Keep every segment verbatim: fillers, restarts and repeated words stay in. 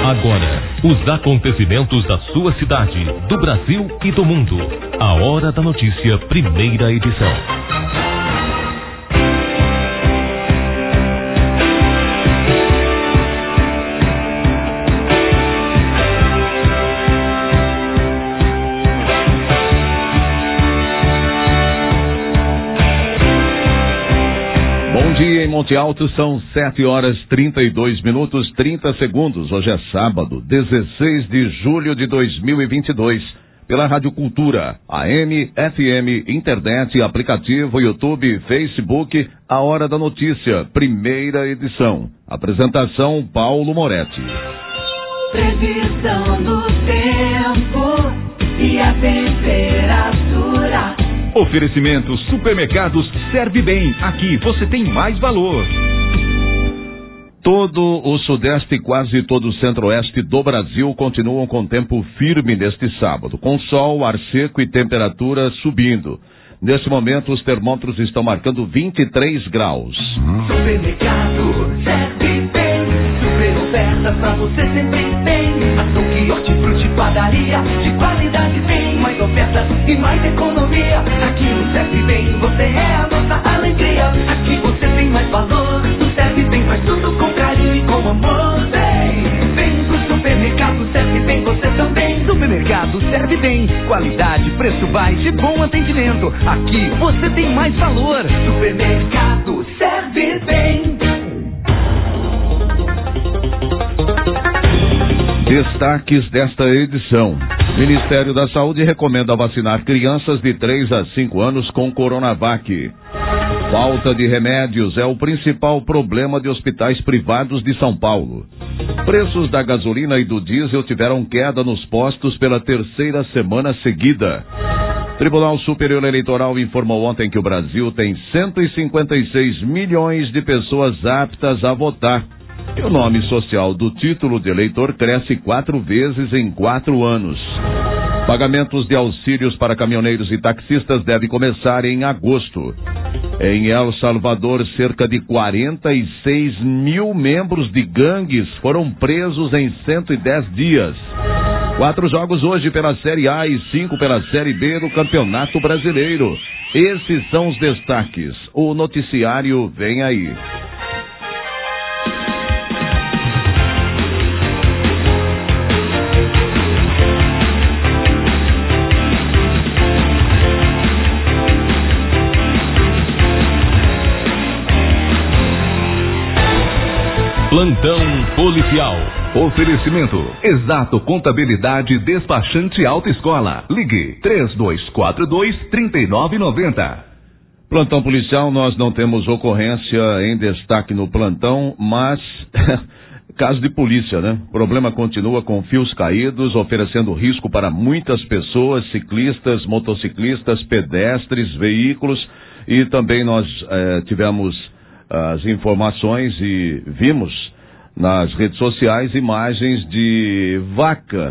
Agora, os acontecimentos da sua cidade, do Brasil e do mundo. A Hora da Notícia, primeira edição. Bom dia em Monte Alto, são sete horas trinta e dois minutos, trinta segundos. Hoje é sábado, dezesseis de julho de dois mil e vinte e dois. Pela Rádio Cultura, A M, F M, internet, aplicativo, YouTube, Facebook, A Hora da Notícia, primeira edição. Apresentação, Paulo Moretti. Previsão do tempo e a temperatura. Oferecimento Supermercados Serve Bem. Aqui você tem mais valor. Todo o sudeste e quase todo o centro-oeste do Brasil continuam com tempo firme neste sábado, com sol, ar seco e temperatura subindo. Neste momento, os termômetros estão marcando vinte e três graus. Supermercado Serve Bem. Super ofertas pra você sempre tem. Açougue, hortifruti, padaria, de qualidade tem. Mais ofertas e mais economia. Aqui no Serve Bem, você é a nossa alegria. Aqui você tem mais valor. No Serve Bem faz tudo com carinho e com amor. Vem, vem pro supermercado Serve Bem, você também. Supermercado Serve Bem. Qualidade, preço baixo e bom atendimento. Aqui você tem mais valor. Supermercado Serve Bem. Destaques desta edição. Ministério da Saúde recomenda vacinar crianças de três a cinco anos com Coronavac. Falta de remédios é o principal problema de hospitais privados de São Paulo. Preços da gasolina e do diesel tiveram queda nos postos pela terceira semana seguida. Tribunal Superior Eleitoral informou ontem que o Brasil tem cento e cinquenta e seis milhões de pessoas aptas a votar. E o nome social do título de eleitor cresce quatro vezes em quatro anos. Pagamentos de auxílios para caminhoneiros e taxistas devem começar em agosto. Em El Salvador, cerca de quarenta e seis mil membros de gangues foram presos em cento e dez dias. Quatro jogos hoje pela Série A e cinco pela Série B do Campeonato Brasileiro. Esses são os destaques. O noticiário vem aí. Plantão policial. Oferecimento Exato Contabilidade Despachante Autoescola. Ligue três dois quatro dois, três nove nove zero. Plantão policial, nós não temos ocorrência em destaque no plantão, mas caso de polícia, né? O problema continua com fios caídos, oferecendo risco para muitas pessoas, ciclistas, motociclistas, pedestres, veículos, e também nós eh, tivemos as informações e vimos nas redes sociais imagens de vaca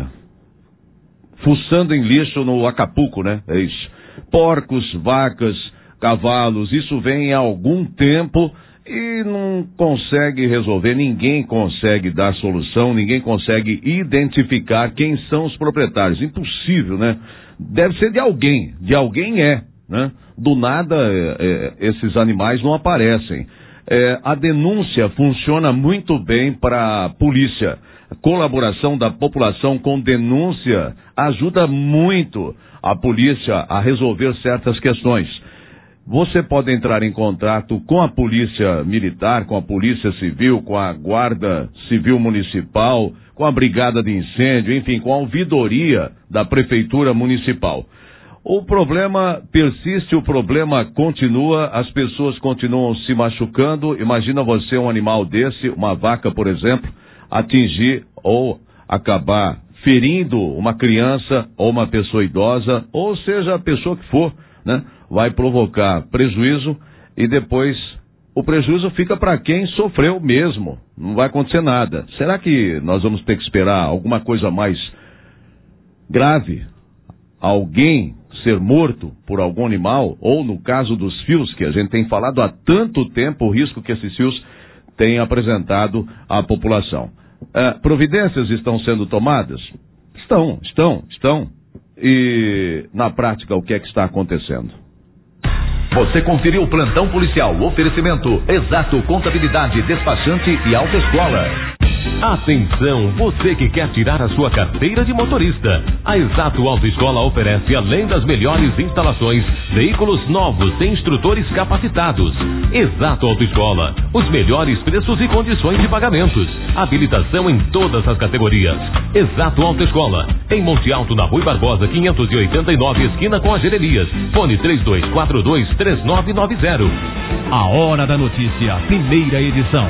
fuçando em lixo no Acapulco, né? É isso. Porcos, vacas, cavalos, isso vem há algum tempo e não consegue resolver, ninguém consegue dar solução, ninguém consegue identificar quem são os proprietários. Impossível, né? Deve ser de alguém, de alguém é, né? Do nada é, é, esses animais não aparecem. É, a denúncia funciona muito bem para a polícia. A colaboração da população com denúncia ajuda muito a polícia a resolver certas questões. Você pode entrar em contato com a polícia militar, com a polícia civil, com a guarda civil municipal, com a brigada de incêndio, enfim, com a ouvidoria da prefeitura municipal. O problema persiste, o problema continua, as pessoas continuam se machucando. Imagina você um animal desse, uma vaca, por exemplo, atingir ou acabar ferindo uma criança ou uma pessoa idosa, ou seja, a pessoa que for, né? Vai provocar prejuízo e depois o prejuízo fica para quem sofreu mesmo. Não vai acontecer nada. Será que nós vamos ter que esperar alguma coisa mais grave? Alguém ser morto por algum animal, ou no caso dos fios, que a gente tem falado há tanto tempo, o risco que esses fios têm apresentado à população. É, providências estão sendo tomadas? Estão, estão, estão. E na prática, o que é que está acontecendo? Você conferiu o plantão policial, oferecimento Exato Contabilidade, Despachante e Autoescola. Atenção, você que quer tirar a sua carteira de motorista. A Exato Autoescola oferece, além das melhores instalações, veículos novos e instrutores capacitados. Exato Autoescola, os melhores preços e condições de pagamentos. Habilitação em todas as categorias. Exato Autoescola, em Monte Alto, na Rui Barbosa, quinhentos e oitenta e nove, esquina com Agerelias. Fone três dois quatro dois, três nove nove zero. A Hora da Notícia, primeira edição.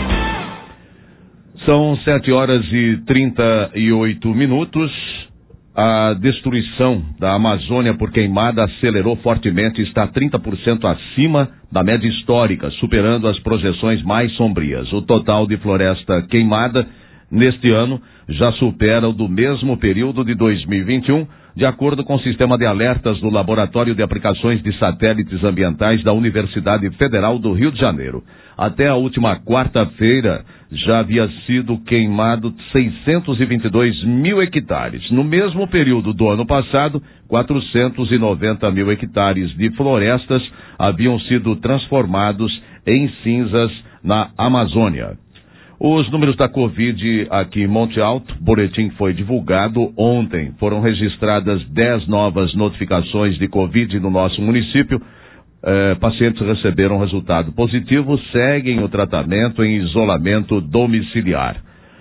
São sete horas e trinta e oito minutos. A destruição da Amazônia por queimada acelerou fortemente e está trinta por cento acima da média histórica, superando as projeções mais sombrias. O total de floresta queimada neste ano já supera o do mesmo período de dois mil e vinte e um, de acordo com o sistema de alertas do Laboratório de Aplicações de Satélites Ambientais da Universidade Federal do Rio de Janeiro. Até a última quarta-feira, já havia sido queimado seiscentos e vinte e dois mil hectares. No mesmo período do ano passado, quatrocentos e noventa mil hectares de florestas haviam sido transformados em cinzas na Amazônia. Os números da Covid aqui em Monte Alto, o boletim foi divulgado ontem. Foram registradas dez novas notificações de Covid no nosso município. Eh, pacientes receberam resultado positivo, seguem o tratamento em isolamento domiciliar.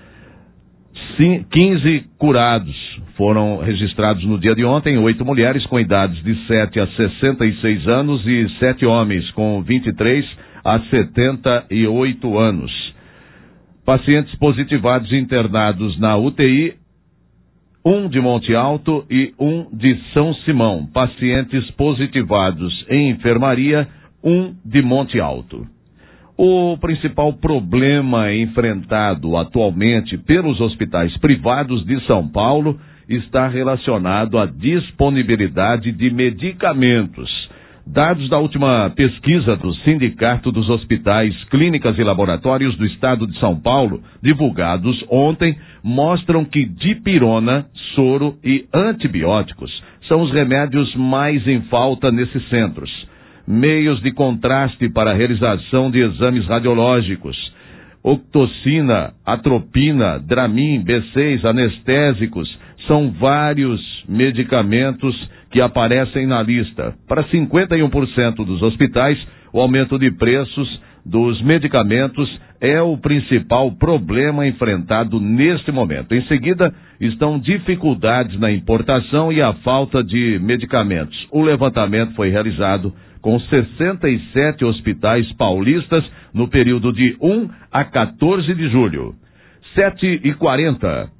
Sim, quinze curados foram registrados no dia de ontem, oito mulheres com idades de sete a sessenta e seis anos e sete homens com vinte e três a setenta e oito anos. Pacientes positivados internados na U T I, um de Monte Alto e um de São Simão. Pacientes positivados em enfermaria, um de Monte Alto. O principal problema enfrentado atualmente pelos hospitais privados de São Paulo está relacionado à disponibilidade de medicamentos. Dados da última pesquisa do Sindicato dos Hospitais, Clínicas e Laboratórios do Estado de São Paulo, divulgados ontem, mostram que dipirona, soro e antibióticos são os remédios mais em falta nesses centros. Meios de contraste para a realização de exames radiológicos, octocina, atropina, Dramin, B seis, anestésicos, são vários medicamentos que aparecem na lista. Para cinquenta e um por cento dos hospitais, o aumento de preços dos medicamentos é o principal problema enfrentado neste momento. Em seguida, estão dificuldades na importação e a falta de medicamentos. O levantamento foi realizado com sessenta e sete hospitais paulistas no período de um a quatorze de julho. sete e quarenta.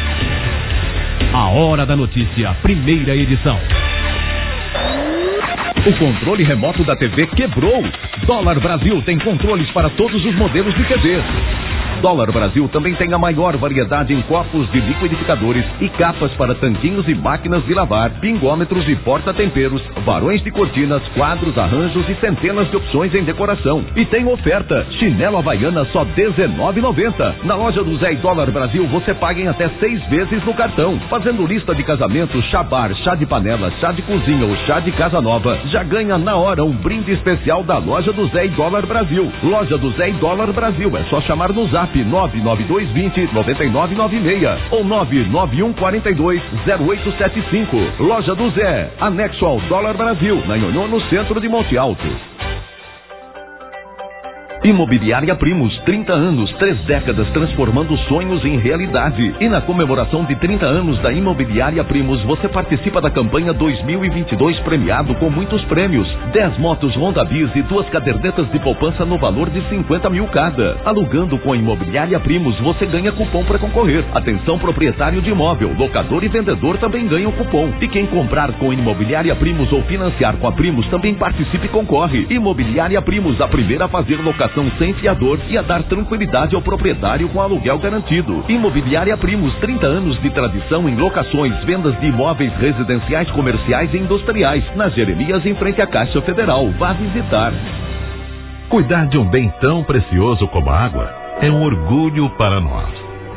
A Hora da Notícia, primeira edição. O controle remoto da T V quebrou. Dólar Brasil tem controles para todos os modelos de T Vs. Dólar Brasil também tem a maior variedade em copos de liquidificadores e capas para tanquinhos e máquinas de lavar, pingômetros e porta-temperos, varões de cortinas, quadros, arranjos e centenas de opções em decoração. E tem oferta, chinelo havaiana só dezenove reais e noventa centavos. Na loja do Zé e Dólar Brasil você paga em até seis vezes no cartão. Fazendo lista de casamento, chá bar, chá de panela, chá de cozinha ou chá de casa nova, já ganha na hora um brinde especial da loja do Zé e Dólar Brasil. Loja do Zé e Dólar Brasil, é só chamar no zap nove nove dois dois zero, nove nove nove seis ou nove nove um quatro dois, zero oito sete cinco. Loja do Zé, anexo ao Dólar Brasil, na Nhonhô, no centro de Monte Alto. Imobiliária Primos, trinta anos, três décadas transformando sonhos em realidade. E na comemoração de trinta anos da Imobiliária Primos, você participa da campanha dois mil e vinte e dois premiado com muitos prêmios. dez motos Honda Bis e duas cadernetas de poupança no valor de cinquenta mil cada. Alugando com a Imobiliária Primos, você ganha cupom para concorrer. Atenção proprietário de imóvel, locador e vendedor também ganham cupom. E quem comprar com Imobiliária Primos ou financiar com a Primos também participe e concorre. Imobiliária Primos, a primeira a fazer locação sem fiador e a dar tranquilidade ao proprietário com aluguel garantido. Imobiliária Primos, trinta anos de tradição em locações, vendas de imóveis residenciais, comerciais e industriais. Nas Jeremias, em frente à Caixa Federal. Vá visitar. Cuidar de um bem tão precioso como a água é um orgulho para nós.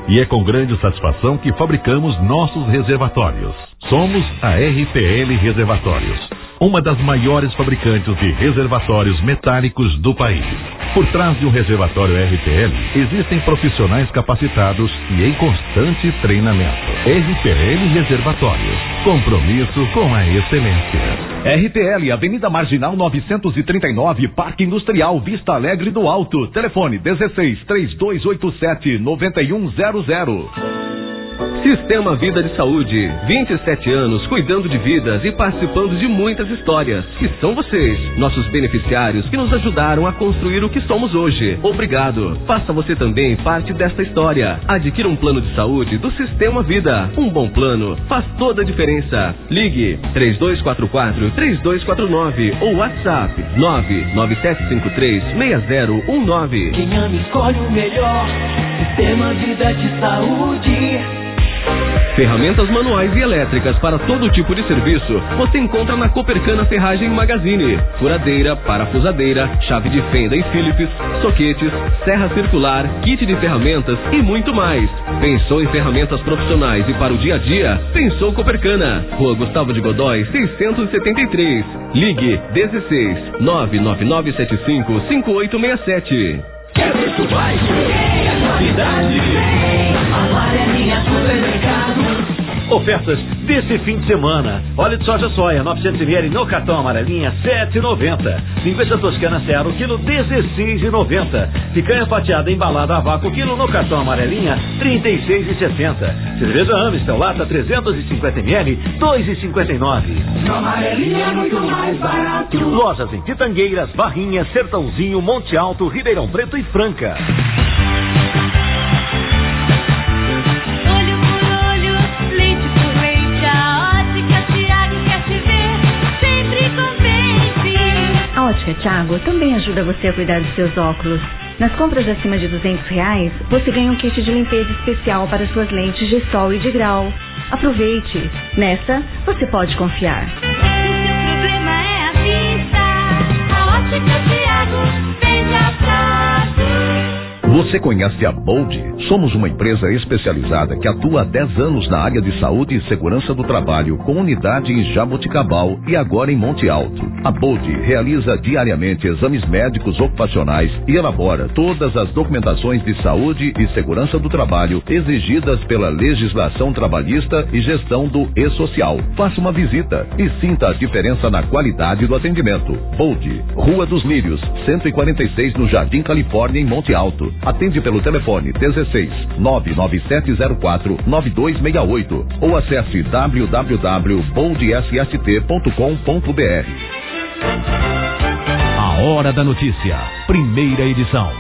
E é com grande satisfação que fabricamos nossos reservatórios. Somos a R P L Reservatórios, uma das maiores fabricantes de reservatórios metálicos do país. Por trás de um reservatório R P L, existem profissionais capacitados e em constante treinamento. R P L Reservatórios, compromisso com a excelência. R P L, Avenida Marginal novecentos e trinta e nove, Parque Industrial, Vista Alegre do Alto. Telefone dezesseis, três dois oito sete, nove um zero zero. Sistema Vida de Saúde, vinte e sete anos cuidando de vidas e participando de muitas histórias, que são vocês, nossos beneficiários que nos ajudaram a construir o que somos hoje. Obrigado. Faça você também parte desta história. Adquira um plano de saúde do Sistema Vida. Um bom plano faz toda a diferença. Ligue três dois quatro quatro, três dois quatro nove ou WhatsApp nove nove sete cinco três, seis zero um nove. Quem ama escolhe o melhor. Sistema Vida de Saúde. Ferramentas manuais e elétricas para todo tipo de serviço você encontra na Copercana Ferragem Magazine. Furadeira, parafusadeira, chave de fenda e Phillips, soquetes, serra circular, kit de ferramentas e muito mais. Pensou em ferramentas profissionais e para o dia a dia? Pensou Copercana. Rua Gustavo de Godói, seiscentos e setenta e três. Ligue dezesseis, nove nove nove sete cinco, cinco oito seis sete. Quer preço baixo? É novidade. Amarelinha Supermercado. Ofertas desse fim de semana. Óleo de soja soia, novecentos mililitros no cartão amarelinha, sete reais e noventa centavos. Linguiça toscana zero, quilo, dezesseis reais e noventa centavos. Picanha fatiada embalada a vácuo, quilo, no cartão amarelinha, trinta e seis reais e sessenta centavos. Cerveja Amstel, lata trezentos e cinquenta mililitros, dois reais e cinquenta e nove centavos. No amarelinha é muito mais barato. Lojas em Pitangueiras, Barrinha, Sertãozinho, Monte Alto, Ribeirão Preto e Franca. A Ótica Thiago também ajuda você a cuidar dos seus óculos. Nas compras acima de duzentos reais, você ganha um kit de limpeza especial para suas lentes de sol e de grau. Aproveite! Nessa, você pode confiar. O seu problema é a vista. A Ótica Thiago vem a prazo. Você conhece a Bold? Somos uma empresa especializada que atua há dez anos na área de saúde e segurança do trabalho, com unidade em Jaboticabal e agora em Monte Alto. A Bold realiza diariamente exames médicos ocupacionais e elabora todas as documentações de saúde e segurança do trabalho exigidas pela legislação trabalhista e gestão do E-Social. Faça uma visita e sinta a diferença na qualidade do atendimento. Bold, Rua dos Lírios, cento e quarenta e seis, no Jardim Califórnia, em Monte Alto. Atende pelo telefone dezesseis, nove nove sete zero quatro, nove dois seis oito ou acesse w w w ponto bold s s t ponto com ponto b r. A Hora da Notícia, primeira edição.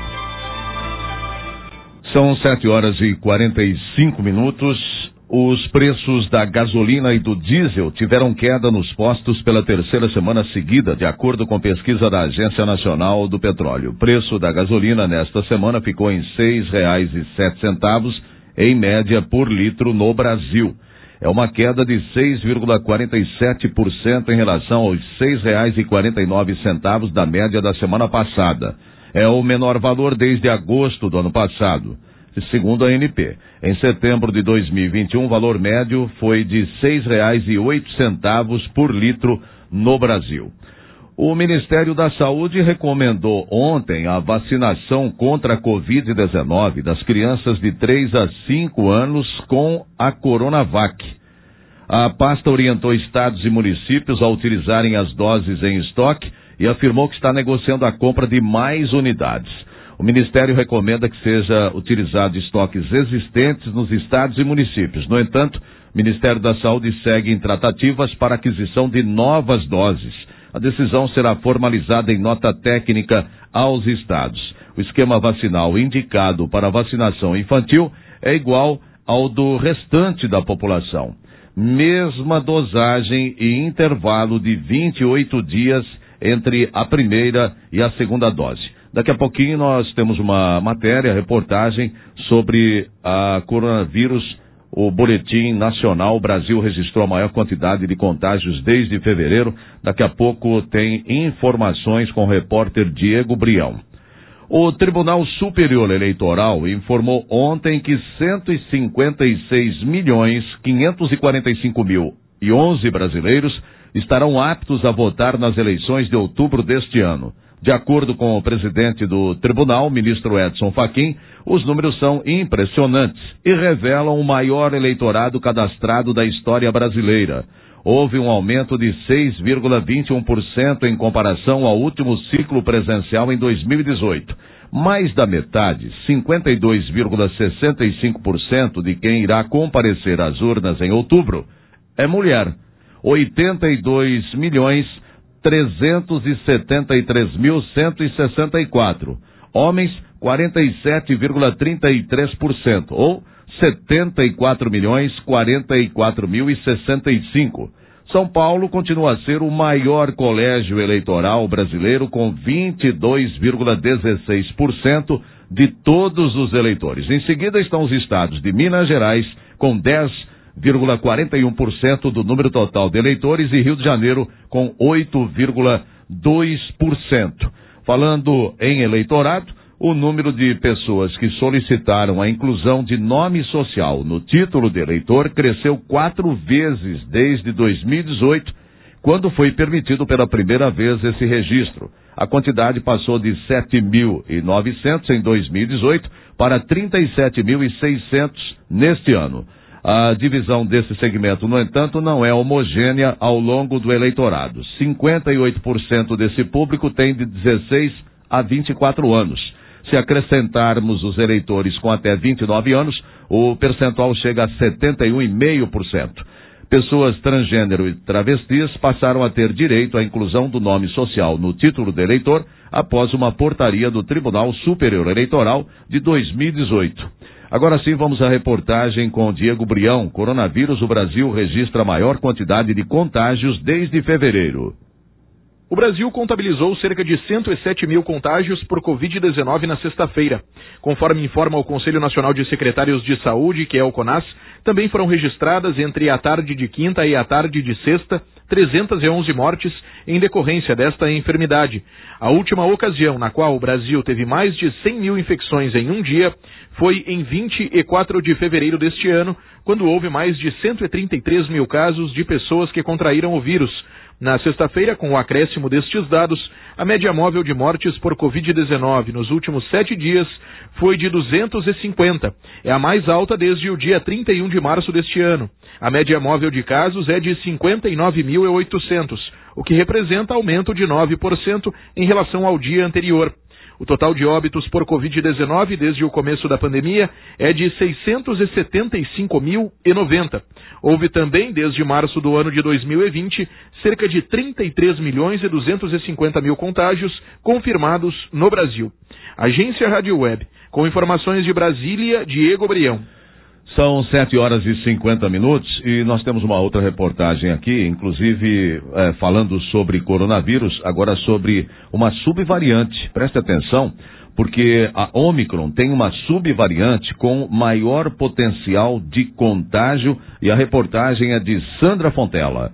São sete horas e quarenta e cinco minutos. Os preços da gasolina e do diesel tiveram queda nos postos pela terceira semana seguida, de acordo com pesquisa da Agência Nacional do Petróleo. O preço da gasolina nesta semana ficou em seis reais e sete centavos, em média, por litro no Brasil. É uma queda de seis vírgula quarenta e sete por cento em relação aos seis reais e quarenta e nove centavos da média da semana passada. É o menor valor desde agosto do ano passado, segundo a A N P. Em setembro de dois mil e vinte e um, o valor médio foi de seis reais e oito centavos por litro no Brasil. O Ministério da Saúde recomendou ontem a vacinação contra a covid dezenove das crianças de três a cinco anos com a Coronavac. A pasta orientou estados e municípios a utilizarem as doses em estoque e afirmou que está negociando a compra de mais unidades. O Ministério recomenda que seja utilizado estoques existentes nos estados e municípios. No entanto, o Ministério da Saúde segue em tratativas para aquisição de novas doses. A decisão será formalizada em nota técnica aos estados. O esquema vacinal indicado para vacinação infantil é igual ao do restante da população. Mesma dosagem e intervalo de vinte e oito dias entre a primeira e a segunda dose. Daqui a pouquinho nós temos uma matéria, reportagem sobre a coronavírus. O Boletim Nacional, o Brasil registrou a maior quantidade de contágios desde fevereiro. Daqui a pouco tem informações com o repórter Diego Brião. O Tribunal Superior Eleitoral informou ontem que cento e cinquenta e seis milhões, quinhentos e quarenta e cinco mil e onze brasileiros estarão aptos a votar nas eleições de outubro deste ano. De acordo com o presidente do tribunal, ministro Edson Fachin, os números são impressionantes e revelam o maior eleitorado cadastrado da história brasileira. Houve um aumento de seis vírgula vinte e um por cento em comparação ao último ciclo presencial em dois mil e dezoito. Mais da metade, cinquenta e dois vírgula sessenta e cinco por cento de quem irá comparecer às urnas em outubro é mulher. oitenta e dois milhões, trezentos e setenta e três mil, cento e sessenta e quatro. Homens, quarenta e sete vírgula trinta e três por cento, ou setenta e quatro milhões, quarenta e quatro mil e sessenta e cinco. São Paulo continua a ser o maior colégio eleitoral brasileiro, com vinte e dois vírgula dezesseis por cento de todos os eleitores. Em seguida estão os estados de Minas Gerais, com dez vírgula quarenta e um por cento do número total de eleitores, e Rio de Janeiro com oito vírgula dois por cento. Falando em eleitorado, o número de pessoas que solicitaram a inclusão de nome social no título de eleitor cresceu quatro vezes desde dois mil e dezoito, quando foi permitido pela primeira vez esse registro. A quantidade passou de sete mil e novecentos em dois mil e dezoito para trinta e sete mil e seiscentos neste ano. A divisão desse segmento, no entanto, não é homogênea ao longo do eleitorado. cinquenta e oito por cento desse público tem de dezesseis a vinte e quatro anos. Se acrescentarmos os eleitores com até vinte e nove anos, o percentual chega a setenta e um vírgula cinco por cento. Pessoas transgênero e travestis passaram a ter direito à inclusão do nome social no título de eleitor após uma portaria do Tribunal Superior Eleitoral de dois mil e dezoito. Agora sim, vamos à reportagem com Diego Brião. Coronavírus, o Brasil registra a maior quantidade de contágios desde fevereiro. O Brasil contabilizou cerca de cento e sete mil contágios por covid dezenove na sexta-feira. Conforme informa o Conselho Nacional de Secretários de Saúde, que é o CONAS, também foram registradas entre a tarde de quinta e a tarde de sexta trezentas e onze mortes em decorrência desta enfermidade. A última ocasião na qual o Brasil teve mais de cem mil infecções em um dia foi em vinte e quatro de fevereiro deste ano, quando houve mais de cento e trinta e três mil casos de pessoas que contraíram o vírus. Na sexta-feira, com o acréscimo destes dados, a média móvel de mortes por covid dezenove nos últimos sete dias foi de duzentos e cinquenta. É a mais alta desde o dia trinta e um de março deste ano. A média móvel de casos é de cinquenta e nove mil e oitocentos, o que representa aumento de nove por cento em relação ao dia anterior. O total de óbitos por covid dezenove desde o começo da pandemia é de seiscentos e setenta e cinco mil e noventa. Houve também, desde março do ano de dois mil e vinte, cerca de trinta e três milhões e duzentos e cinquenta mil contágios confirmados no Brasil. Agência Rádio Web, com informações de Brasília, Diego Brião. São sete horas e cinquenta minutos e nós temos uma outra reportagem aqui, inclusive é, falando sobre coronavírus, agora sobre uma subvariante. Preste atenção, porque a Ômicron tem uma subvariante com maior potencial de contágio e a reportagem é de Sandra Fontela.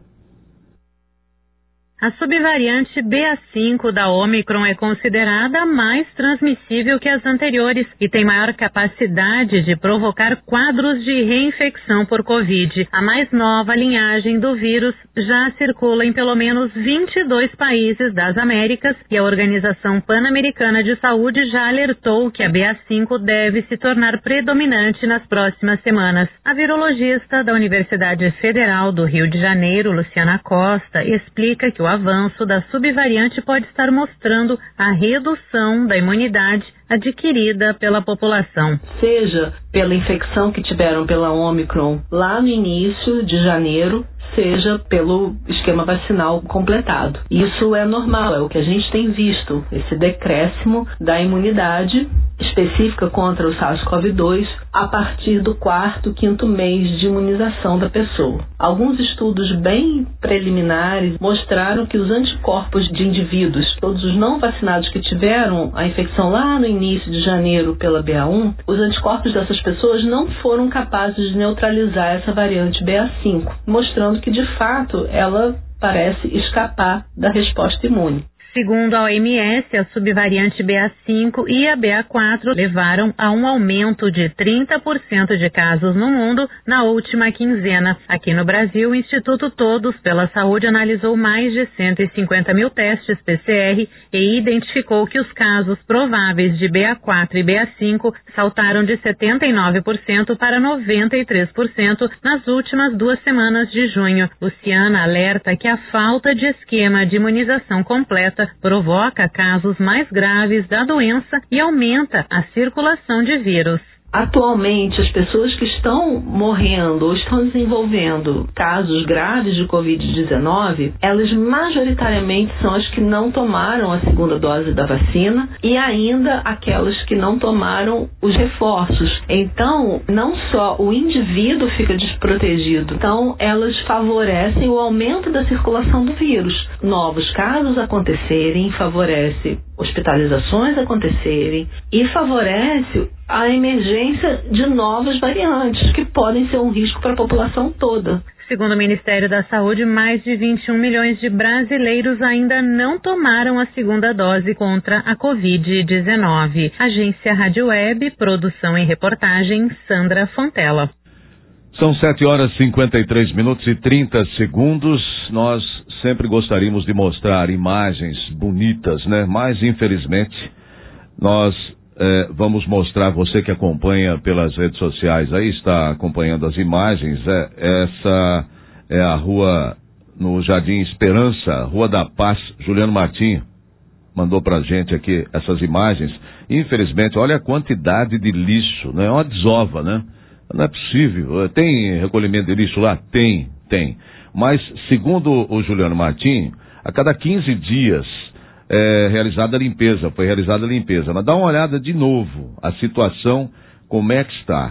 A subvariante B A cinco da Ômicron é considerada a mais transmissível que as anteriores e tem maior capacidade de provocar quadros de reinfecção por Covid. A mais nova linhagem do vírus já circula em pelo menos vinte e dois países das Américas e a Organização Pan-Americana de Saúde já alertou que a B A cinco deve se tornar predominante nas próximas semanas. A virologista da Universidade Federal do Rio de Janeiro, Luciana Costa, explica que o avanço da subvariante pode estar mostrando a redução da imunidade adquirida pela população. Seja pela infecção que tiveram pela Ômicron lá no início de janeiro, seja pelo esquema vacinal completado. Isso é normal, é o que a gente tem visto, esse decréscimo da imunidade específica contra o SARS-CoV dois a partir do quarto, quinto mês de imunização da pessoa. Alguns estudos bem preliminares mostraram que os anticorpos de indivíduos, todos os não vacinados que tiveram a infecção lá no início de janeiro pela B A um, os anticorpos dessas pessoas não foram capazes de neutralizar essa variante B A cinco, mostrando que de fato ela parece escapar da resposta imune. Segundo a O M S, a subvariante B A cinco e a B A quatro levaram a um aumento de trinta por cento de casos no mundo na última quinzena. Aqui no Brasil, o Instituto Todos pela Saúde analisou mais de cento e cinquenta mil testes P C R e identificou que os casos prováveis de B A quatro e B A cinco saltaram de setenta e nove por cento para noventa e três por cento nas últimas duas semanas de junho. Luciana alerta que a falta de esquema de imunização completa provoca casos mais graves da doença e aumenta a circulação de vírus. Atualmente, as pessoas que estão morrendo ou estão desenvolvendo casos graves de covid dezenove, elas majoritariamente são as que não tomaram a segunda dose da vacina e ainda aquelas que não tomaram os reforços. Então, não só o indivíduo fica desprotegido, então elas favorecem o aumento da circulação do vírus. Novos casos acontecerem, favorece hospitalizações acontecerem e favorece a emergência de novas variantes, que podem ser um risco para a população toda. Segundo o Ministério da Saúde, mais de vinte e um milhões de brasileiros ainda não tomaram a segunda dose contra a covid dezenove. Agência Rádio Web, produção e reportagem, Sandra Fontela. São sete horas e cinquenta e três minutos e trinta segundos. Nós sempre gostaríamos de mostrar imagens bonitas, né? Mas, infelizmente, nós eh, vamos mostrar, você que acompanha pelas redes sociais aí, está acompanhando as imagens, é, essa é a rua no Jardim Esperança, Rua da Paz. Juliano Martim mandou pra gente aqui essas imagens. Infelizmente, olha a quantidade de lixo, né? É uma desova, né? Não é possível. Tem recolhimento de lixo lá? Tem, tem. Mas, segundo o Juliano Martim, a cada quinze dias é realizada a limpeza, foi realizada a limpeza. Mas dá uma olhada de novo, a situação, como é que está.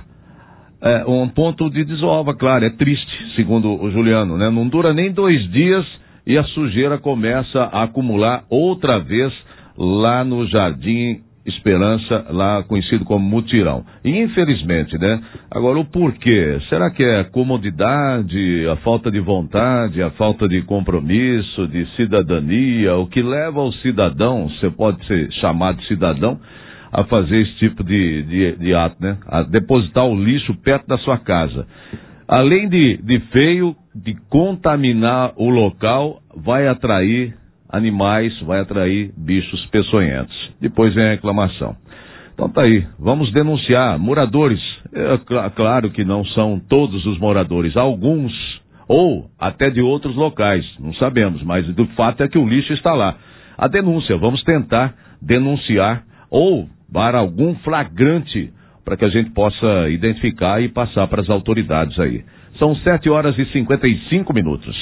É um ponto de desova, claro, é triste, segundo o Juliano, né? Não dura nem dois dias e a sujeira começa a acumular outra vez lá no Jardim Esperança, lá conhecido como Mutirão. E infelizmente, né? Agora, o porquê? Será que é a comodidade, a falta de vontade, a falta de compromisso, de cidadania, o que leva o cidadão, você pode ser chamado de cidadão, a fazer esse tipo de, de, de ato, né? A depositar o lixo perto da sua casa. Além de, de feio, de contaminar o local, vai atrair animais, vai atrair bichos peçonhentos. Depois vem a reclamação. Então tá aí, vamos denunciar moradores. É cl- claro que não são todos os moradores, alguns, ou até de outros locais, não sabemos, mas o fato é que o lixo está lá. A denúncia, vamos tentar denunciar ou dar algum flagrante para que a gente possa identificar e passar para as autoridades aí. São sete horas e cinquenta e cinco minutos.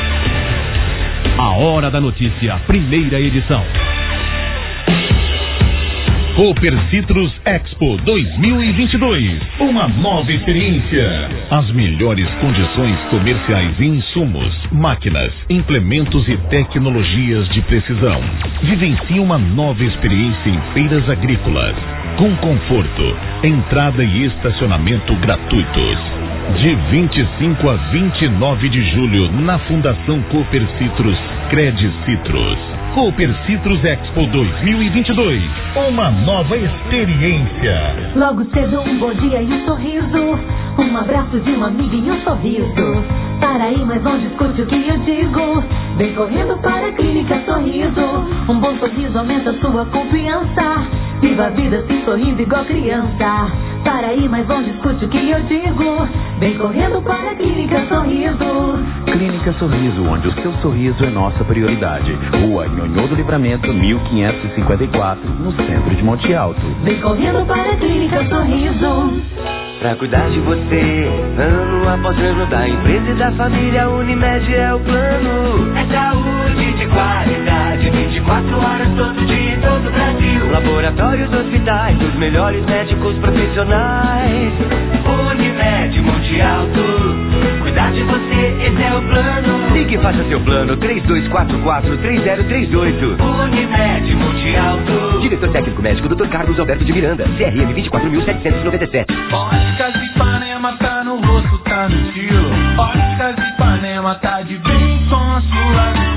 A Hora da Notícia, primeira edição. Cooper Citrus Expo dois mil e vinte e dois. Uma nova experiência. As melhores condições comerciais em insumos, máquinas, implementos e tecnologias de precisão. Vivencie uma nova experiência em feiras agrícolas. Com conforto, entrada e estacionamento gratuitos. De vinte e cinco a vinte e nove de julho, na Fundação Cooper Citrus, Cred Citrus. Cooper Citrus Expo dois mil e vinte e dois. Uma nova experiência. Logo cedo um bom dia e um sorriso. Um abraço de uma amiga e um sorriso. Para aí, mas não discute o que eu digo. Vem correndo para a Clínica Sorriso. Um bom sorriso aumenta sua confiança. Viva a vida se sorrindo igual criança. Para aí, mas não discute o que eu digo. Vem correndo para a Clínica Sorriso. Clínica Sorriso, onde o seu sorriso é nossa prioridade. Rua Nhonhô do Livramento, mil quinhentos e cinquenta e quatro, no centro de Monte Alto. Vem correndo para a Clínica Sorriso. Pra cuidar de você, ano após ano, da empresa e da família, Unimed é o plano. É saúde de qualidade, vinte e quatro horas, todo dia, em todo o Brasil. Laboratórios, hospitais, os melhores médicos profissionais. Unimed, Monte Alto, cuidar de você, esse é o plano. Ligue e faça seu plano, três dois quatro quatro, três zero três oito. Unimed, Monte Alto. Diretor técnico médico, doutor Carlos Alberto de Miranda, C R M vinte e quatro mil setecentos e noventa e sete. Óticas Ipanema tá no rosto, tá no estilo. Óticas Ipanema tá de bem com a sua visão. Não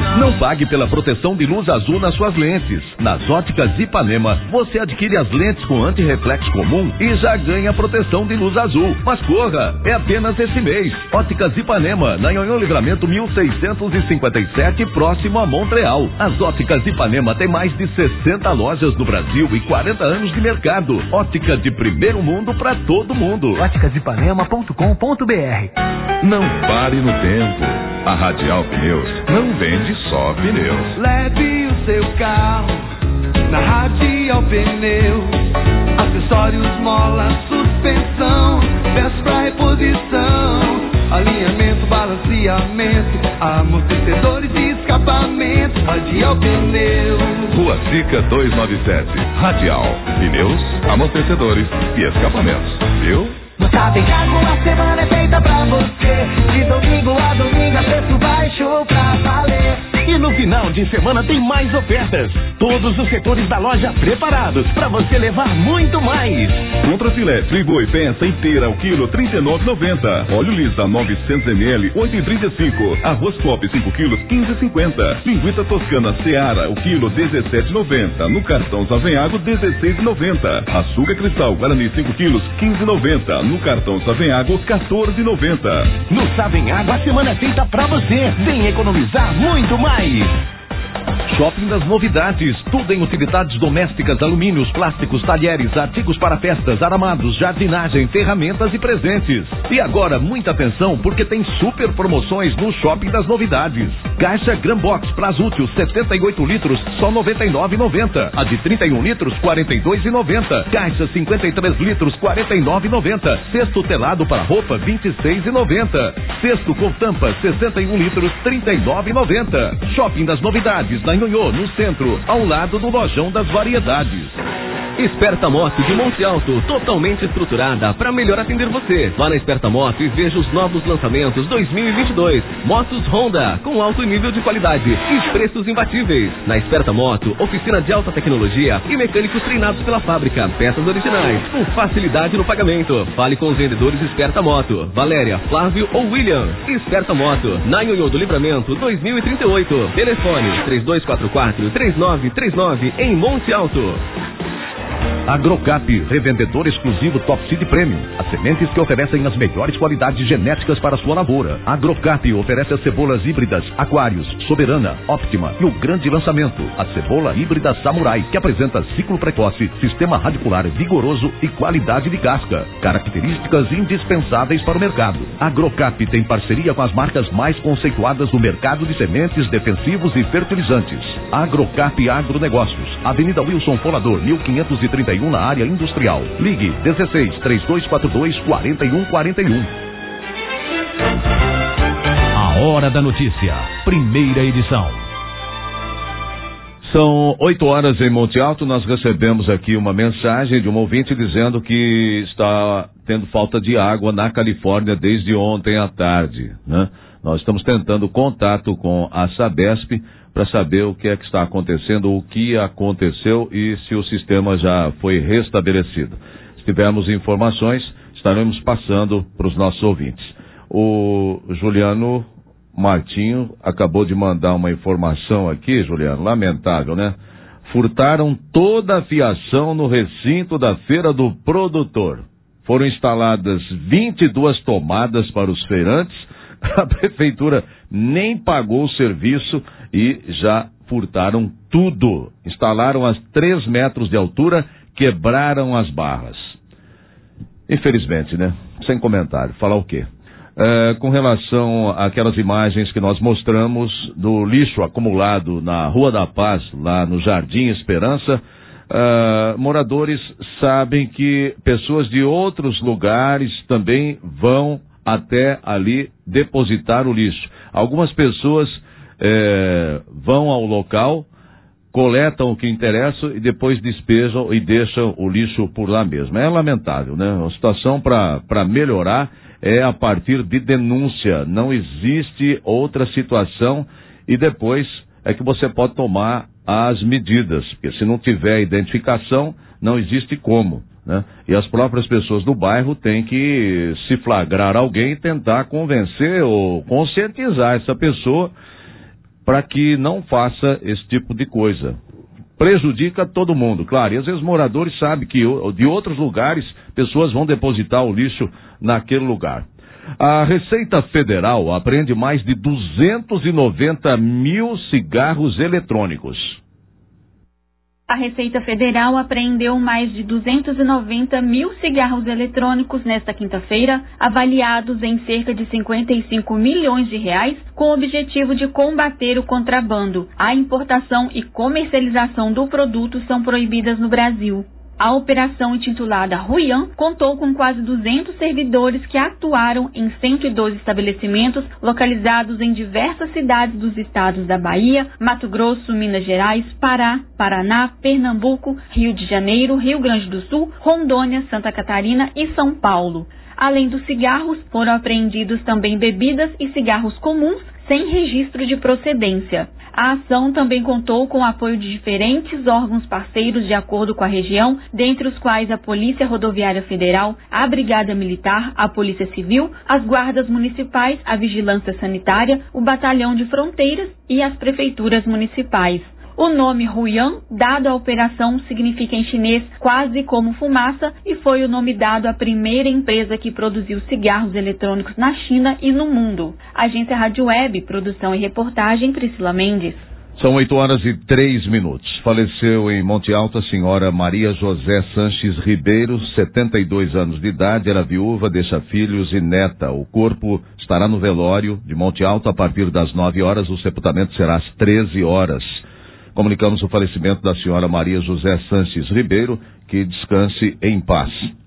pague pela proteção de luz azul nas suas lentes. Nas Óticas Ipanema, você adquire as lentes com antirreflexo comum e já ganha proteção de luz azul. Mas corra, é apenas esse mês. Óticas Ipanema, na Nhonhô Livramento mil seiscentos e cinquenta e sete, próximo a Montreal. As Óticas Ipanema tem mais de sessenta lojas no Brasil e quarenta anos de mercado. Ótica de primeiro mundo para todo mundo. óticas ipanema ponto com ponto br. Não pare no tempo. A Radial Pneus não vende só pneus. Leve o seu carro na Radial Pneus. Acessórios, mola, suspensão, peças pra reposição, alinhamento, balanceamento, amortecedores e escapamento. Radial Pneus. Rua Sica duzentos e noventa e sete. Radial Pneus, amortecedores e escapamentos. Viu? No Savenhago a semana é feita pra você. De domingo a domingo a preço baixo pra valer. E no final de semana tem mais ofertas. Todos os setores da loja preparados para você levar muito mais. Contrafilé Friboi peça inteira ao quilo trinta e nove reais e noventa centavos. Óleo Lisa novecentos mililitros oito reais e trinta e cinco centavos. Arroz Pop cinco quilos quinze reais e cinquenta centavos. Linguiça Toscana Seara o quilo dezessete reais e noventa centavos. No cartão Savenhago dezesseis reais e noventa centavos. Açúcar Cristal Guarani cinco quilos quinze reais e noventa centavos. No cartão Savenhago quatorze reais e noventa centavos. No Savenhago a semana é feita pra você. Vem economizar muito mais. Shopping das Novidades, tudo em utilidades domésticas, alumínios, plásticos, talheres, artigos para festas, aramados, jardinagem, ferramentas e presentes. E agora, muita atenção, porque tem super promoções no Shopping das Novidades. Caixa Grambox Plasútil setenta e oito litros, só noventa e nove reais e noventa centavos. A de trinta e um litros, quarenta e dois reais e noventa centavos. Caixa cinquenta e três litros, quarenta e nove reais e noventa centavos. Cesto telado para roupa, vinte e seis reais e noventa centavos. Cesto com tampa, sessenta e um litros, trinta e nove reais e noventa centavos. Shopping das Novidades, na Nhonhô, no centro, ao lado do Lojão das Variedades. Esperta Moto de Monte Alto, totalmente estruturada para melhor atender você. Vá na Esperta Moto e veja os novos lançamentos dois mil e vinte e dois. Motos Honda, com alto nível de qualidade e preços imbatíveis. Na Esperta Moto, oficina de alta tecnologia e mecânicos treinados pela fábrica. Peças originais, com facilidade no pagamento. Fale com os vendedores Esperta Moto, Valéria, Flávio ou William. Esperta Moto, na Nhonhô do Livramento dois mil e trinta e oito. Telefone três dois quatro quatro, três nove três nove em Monte Alto. Agrocap, revendedor exclusivo Top Seed Premium. As sementes que oferecem as melhores qualidades genéticas para a sua lavoura. Agrocap oferece as cebolas híbridas Aquários, Soberana, Optima e o grande lançamento, a cebola híbrida Samurai, que apresenta ciclo precoce, sistema radicular vigoroso e qualidade de casca. Características indispensáveis para o mercado. Agrocap tem parceria com as marcas mais conceituadas do mercado de sementes, defensivos e fertilizantes. Agrocap Agronegócios, Avenida Wilson Folador, mil quinhentos e trinta e um, na área industrial. Ligue dezesseis, três dois quatro dois, quatro um quatro um. A Hora da Notícia, primeira edição. São oito horas em Monte Alto. Nós recebemos aqui uma mensagem de um ouvinte dizendo que está tendo falta de água na Califórnia desde ontem à tarde, né? Nós estamos tentando contato com a Sabesp para saber o que é que está acontecendo, o que aconteceu e se o sistema já foi restabelecido. Se tivermos informações, estaremos passando para os nossos ouvintes. O Juliano Martinho acabou de mandar uma informação aqui, Juliano, lamentável, né? Furtaram toda a fiação no recinto da Feira do Produtor. Foram instaladas vinte e duas tomadas para os feirantes. A prefeitura nem pagou o serviço e já furtaram tudo. Instalaram a três metros de altura, quebraram as barras. Infelizmente, né? Sem comentário. Falar o quê? É, com relação àquelas imagens que nós mostramos do lixo acumulado na Rua da Paz, lá no Jardim Esperança, é, moradores sabem que pessoas de outros lugares também vão até ali depositar o lixo. Algumas pessoas é, vão ao local, coletam o que interessa e depois despejam e deixam o lixo por lá mesmo. É lamentável, né? A situação para melhorar é a partir de denúncia. Não existe outra situação e depois é que você pode tomar as medidas, porque se não tiver identificação, não existe como, né? E as próprias pessoas do bairro têm que se flagrar alguém e tentar convencer ou conscientizar essa pessoa para que não faça esse tipo de coisa. Prejudica todo mundo, claro, e às vezes moradores sabem que de outros lugares pessoas vão depositar o lixo naquele lugar. A Receita Federal apreende mais de duzentos e noventa mil cigarros eletrônicos. A Receita Federal apreendeu mais de duzentos e noventa mil cigarros eletrônicos nesta quinta-feira, avaliados em cerca de cinquenta e cinco milhões de reais, com o objetivo de combater o contrabando. A importação e comercialização do produto são proibidas no Brasil. A operação, intitulada Ruian, contou com quase duzentos servidores que atuaram em cento e doze estabelecimentos localizados em diversas cidades dos estados da Bahia, Mato Grosso, Minas Gerais, Pará, Paraná, Pernambuco, Rio de Janeiro, Rio Grande do Sul, Rondônia, Santa Catarina e São Paulo. Além dos cigarros, foram apreendidos também bebidas e cigarros comuns sem registro de procedência. A ação também contou com o apoio de diferentes órgãos parceiros de acordo com a região, dentre os quais a Polícia Rodoviária Federal, a Brigada Militar, a Polícia Civil, as Guardas Municipais, a Vigilância Sanitária, o Batalhão de Fronteiras e as Prefeituras Municipais. O nome Ruian, dado à operação, significa em chinês quase como fumaça e foi o nome dado à primeira empresa que produziu cigarros eletrônicos na China e no mundo. Agência Rádio Web, produção e reportagem Priscila Mendes. São oito horas e três minutos. Faleceu em Monte Alto a senhora Maria José Sanches Ribeiro, setenta e dois anos de idade, era viúva, deixa filhos e neta. O corpo estará no velório de Monte Alto a partir das nove horas, o sepultamento será às treze horas. Comunicamos o falecimento da senhora Maria José Sanches Ribeiro, que descanse em paz.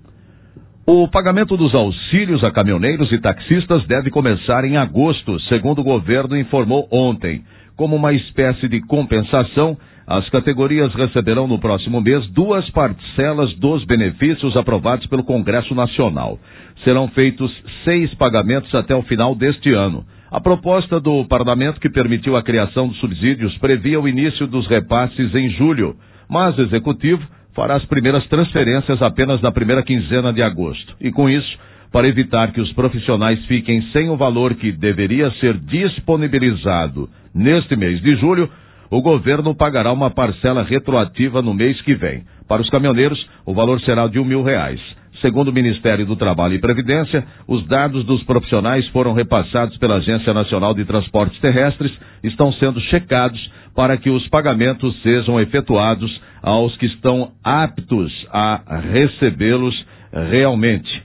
O pagamento dos auxílios a caminhoneiros e taxistas deve começar em agosto, segundo o governo informou ontem. Como uma espécie de compensação, as categorias receberão no próximo mês duas parcelas dos benefícios aprovados pelo Congresso Nacional. Serão feitos seis pagamentos até o final deste ano. A proposta do parlamento que permitiu a criação dos subsídios previa o início dos repasses em julho, mas o executivo fará as primeiras transferências apenas na primeira quinzena de agosto. E com isso, para evitar que os profissionais fiquem sem o valor que deveria ser disponibilizado neste mês de julho, o governo pagará uma parcela retroativa no mês que vem. Para os caminhoneiros, o valor será de um mil reais. Segundo o Ministério do Trabalho e Previdência, os dados dos profissionais foram repassados pela Agência Nacional de Transportes Terrestres, estão sendo checados para que os pagamentos sejam efetuados aos que estão aptos a recebê-los realmente.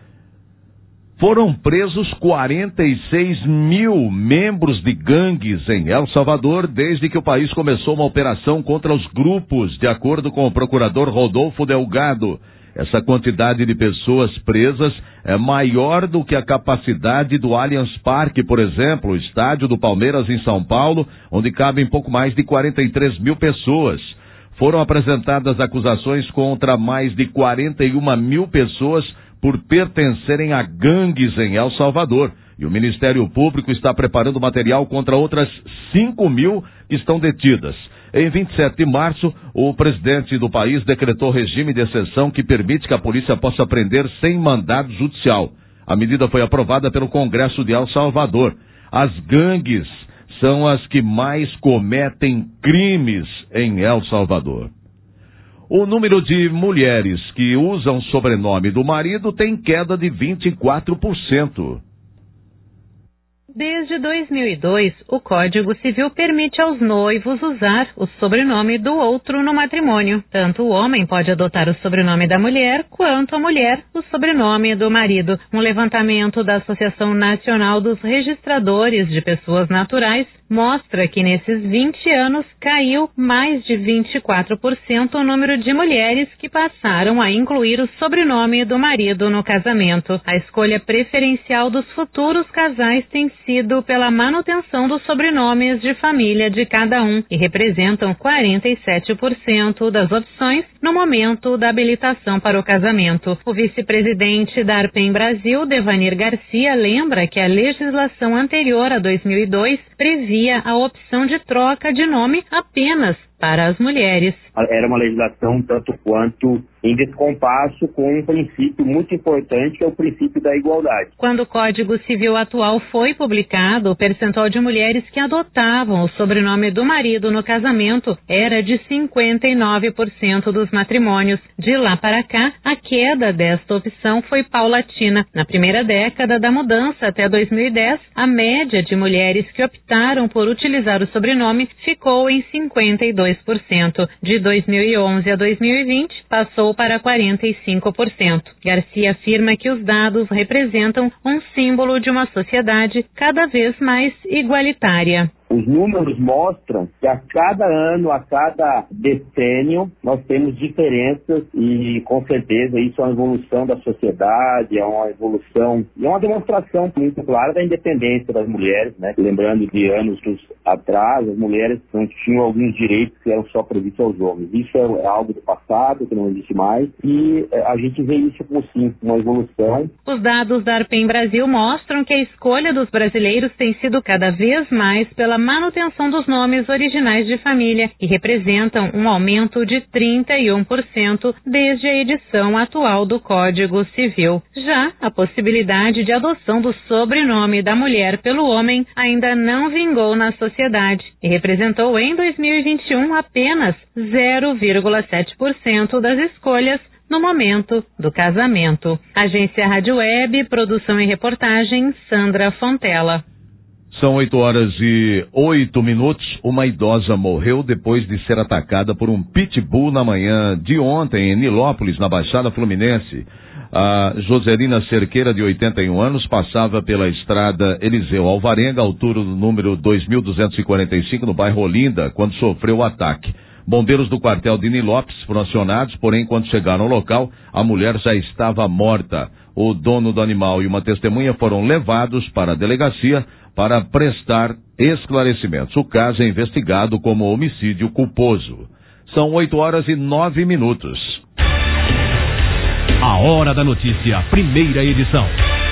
Foram presos quarenta e seis mil membros de gangues em El Salvador desde que o país começou uma operação contra os grupos, de acordo com o procurador Rodolfo Delgado. Essa quantidade de pessoas presas é maior do que a capacidade do Allianz Parque, por exemplo, o estádio do Palmeiras em São Paulo, onde cabem pouco mais de quarenta e três mil pessoas. Foram apresentadas acusações contra mais de quarenta e uma mil pessoas por pertencerem a gangues em El Salvador. E o Ministério Público está preparando material contra outras cinco mil que estão detidas. Em vinte e sete de março, o presidente do país decretou regime de exceção que permite que a polícia possa prender sem mandado judicial. A medida foi aprovada pelo Congresso de El Salvador. As gangues são as que mais cometem crimes em El Salvador. O número de mulheres que usam o sobrenome do marido tem queda de vinte e quatro por cento. Desde dois mil e dois, o Código Civil permite aos noivos usar o sobrenome do outro no matrimônio. Tanto o homem pode adotar o sobrenome da mulher, quanto a mulher o sobrenome do marido. Um levantamento da Associação Nacional dos Registradores de Pessoas Naturais mostra que nesses vinte anos caiu mais de vinte e quatro por cento o número de mulheres que passaram a incluir o sobrenome do marido no casamento. A escolha preferencial dos futuros casais tem sido pela manutenção dos sobrenomes de família de cada um e representam quarenta e sete por cento das opções no momento da habilitação para o casamento. O vice-presidente da Arpem Brasil, Devanir Garcia, lembra que a legislação anterior a dois mil e dois previa a opção de troca de nome apenas para as mulheres. Era uma legislação tanto quanto em descompasso com um princípio muito importante, que é o princípio da igualdade. Quando o Código Civil atual foi publicado, o percentual de mulheres que adotavam o sobrenome do marido no casamento era de cinquenta e nove por cento dos matrimônios. De lá para cá, a queda desta opção foi paulatina. Na primeira década da mudança, até dois mil e dez, a média de mulheres que optaram por utilizar o sobrenome ficou em cinquenta e dois por cento. De dois mil e onze a dois mil e vinte, passou para quarenta e cinco por cento. Garcia afirma que os dados representam um símbolo de uma sociedade cada vez mais igualitária. Os números mostram que a cada ano, a cada decênio, nós temos diferenças e, com certeza, isso é uma evolução da sociedade, é uma evolução, é uma demonstração muito clara da independência das mulheres, né? Lembrando de anos atrás, as mulheres não tinham alguns direitos que eram só previstos aos homens. Isso é algo do passado, que não existe mais, e a gente vê isso como, sim, uma evolução. Os dados da Arpem Brasil mostram que a escolha dos brasileiros tem sido cada vez mais pela manutenção dos nomes originais de família e representam um aumento de trinta e um por cento desde a edição atual do Código Civil. Já a possibilidade de adoção do sobrenome da mulher pelo homem ainda não vingou na sociedade e representou em dois mil e vinte e um apenas zero vírgula sete por cento das escolhas no momento do casamento. Agência Rádio Web, produção e reportagem, Sandra Fontela. São oito horas e oito minutos. Uma idosa morreu depois de ser atacada por um pitbull na manhã de ontem em Nilópolis, na Baixada Fluminense. A Joselina Cerqueira, de oitenta e um anos, passava pela estrada Eliseu Alvarenga, altura do número dois mil duzentos e quarenta e cinco, no bairro Olinda, quando sofreu o ataque. Bombeiros do quartel de Nilópolis foram acionados, porém, quando chegaram ao local, a mulher já estava morta. O dono do animal e uma testemunha foram levados para a delegacia para prestar esclarecimentos. O caso é investigado como homicídio culposo. São oito horas e nove minutos. A Hora da Notícia, primeira edição.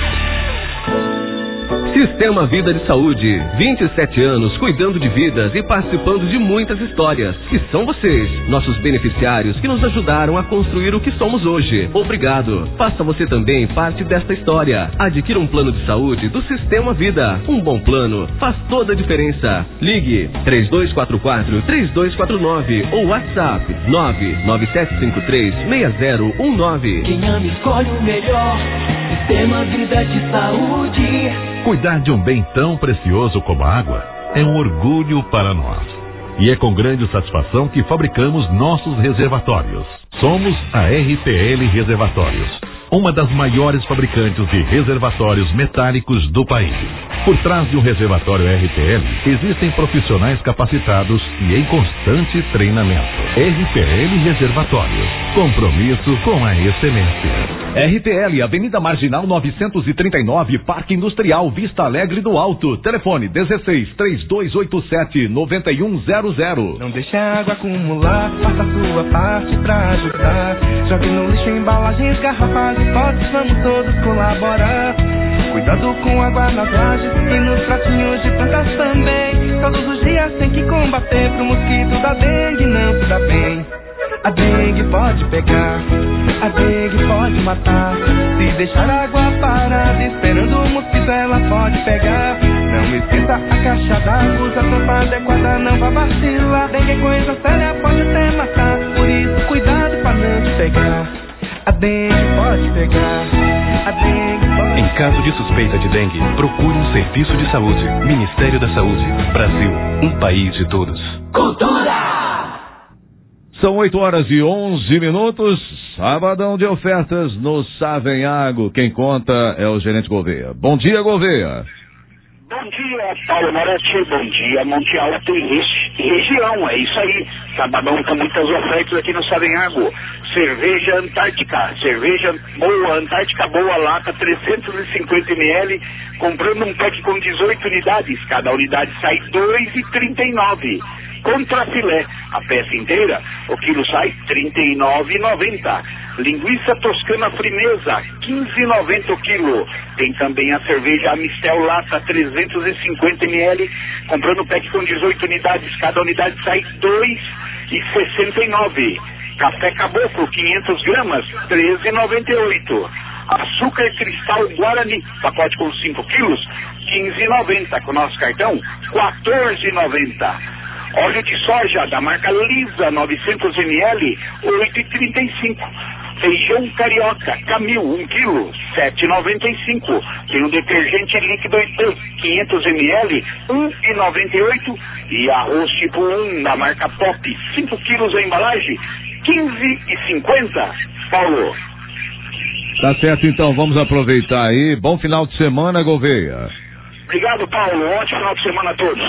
Sistema Vida de Saúde, vinte e sete anos cuidando de vidas e participando de muitas histórias. E são vocês, nossos beneficiários, que nos ajudaram a construir o que somos hoje. Obrigado. Faça você também parte desta história. Adquira um plano de saúde do Sistema Vida. Um bom plano faz toda a diferença. Ligue três dois quatro quatro, três dois quatro nove ou WhatsApp nove nove sete cinco três, seis zero um nove. Quem ama escolhe o melhor. Sistema Vida de Saúde. Cuidar de um bem tão precioso como a água é um orgulho para nós. E é com grande satisfação que fabricamos nossos reservatórios. Somos a R P L Reservatórios, uma das maiores fabricantes de reservatórios metálicos do país. Por trás de um reservatório R P L, existem profissionais capacitados e em constante treinamento. R P L Reservatórios, compromisso com a excelência. R T L, Avenida Marginal novecentos e trinta e nove, Parque Industrial, Vista Alegre do Alto. Telefone dezesseis, três dois oito sete, nove um zero zero. Não deixe a água acumular, faça a sua parte pra ajudar. Jogue no lixo embalagens, garrafas e potes, vamos todos colaborar. Cuidado com água nas lajes e nos pratinhos de plantas também. Todos os dias tem que combater pro mosquito da dengue não se dá bem. A dengue pode pegar, a dengue pode matar. Se deixar a água parada esperando o mosquito ela pode pegar. Não esqueça a caixa d'água, usa a tampa adequada, não vá vacilar. Dengue é coisa séria, pode até matar. Por isso cuidado pra não te pegar. A dengue pode pegar, a dengue pode... Em caso de suspeita de dengue, procure um serviço de saúde. Ministério da Saúde, Brasil, um país de todos. Cultura! São oito horas e onze minutos, sabadão de ofertas no Savenhago. Quem conta é o gerente Gouveia. Bom dia, Gouveia. Bom dia, Paulo Moretti. Bom dia, Monte Alto e região. É isso aí. Sabadão com muitas ofertas aqui no Savenhago. Cerveja Antártica. Cerveja boa, Antártica boa, lata trezentos e cinquenta mililitros. Comprando um pack com dezoito unidades. Cada unidade sai dois reais e trinta e nove centavos. Contra filé, a peça inteira, o quilo sai trinta e nove reais e noventa centavos. Linguiça toscana frimeza, quinze reais e noventa centavos o quilo. Tem também a cerveja Amistel lata trezentos e cinquenta mililitros. Comprando pack com dezoito unidades, cada unidade sai dois reais e sessenta e nove. Café Caboclo, quinhentas gramas, treze reais e noventa e oito centavos. Açúcar Cristal Guarani, pacote com cinco quilos, quinze reais e noventa centavos. Com nosso cartão, quatorze reais e noventa centavos. Óleo de soja da marca Lisa, novecentos mililitros, oito reais e trinta e cinco centavos. Feijão carioca, Camil, um quilo, sete reais e noventa e cinco centavos. Tem um detergente líquido quinhentos mililitros, um real e noventa e oito centavos. E arroz tipo um da marca Pop, cinco quilos a embalagem, quinze reais e cinquenta centavos. Paulo. Tá certo, então, vamos aproveitar aí. Bom final de semana, Gouveia. Obrigado, Paulo. Ótimo final de semana a todos.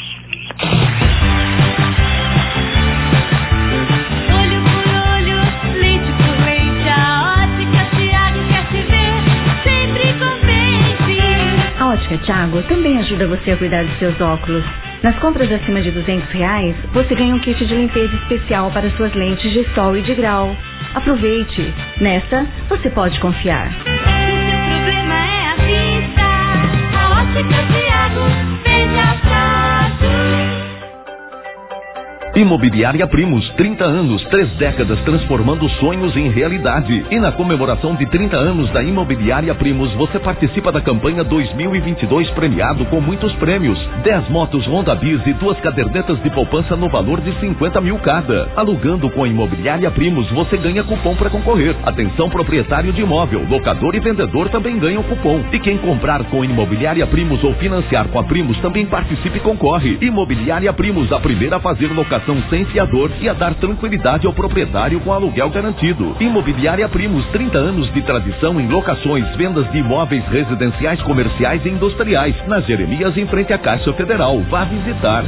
Olho por olho, leite por leite, a Ótica Thiago quer te ver sempre contente. A Ótica Thiago também ajuda você a cuidar dos seus óculos. Nas compras acima de duzentos reais, você ganha um kit de limpeza especial para suas lentes de sol e de grau. Aproveite! Nessa, você pode confiar. Se seu problema é a vista, a Ótica Thiago veja fácil. Imobiliária Primos, trinta anos, três décadas transformando sonhos em realidade. E na comemoração de trinta anos da Imobiliária Primos, você participa da campanha dois mil e vinte e dois premiado com muitos prêmios. dez motos Honda Bis e duas cadernetas de poupança no valor de cinquenta mil cada. Alugando com a Imobiliária Primos, você ganha cupom para concorrer. Atenção proprietário de imóvel, locador e vendedor também ganham cupom. E quem comprar com Imobiliária Primos ou financiar com a Primos também participe e concorre. Imobiliária Primos, a primeira a fazer locação sem fiador e a dar tranquilidade ao proprietário com aluguel garantido. Imobiliária Primos, trinta anos de tradição em locações, vendas de imóveis residenciais, comerciais e industriais. Na Jeremias, em frente à Caixa Federal. Vá visitar.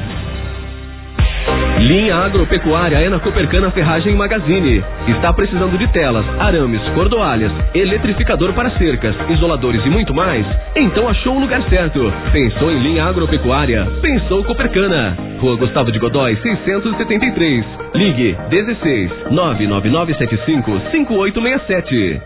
Linha Agropecuária é na Copercana Ferragem Magazine. Está precisando de telas, arames, cordoalhas, eletrificador para cercas, isoladores e muito mais? Então achou o lugar certo. Pensou em linha agropecuária? Pensou Copercana. Rua Gustavo de Godói, seiscentos e setenta e três. Ligue dezesseis, nove nove nove sete cinco, cinco oito seis sete.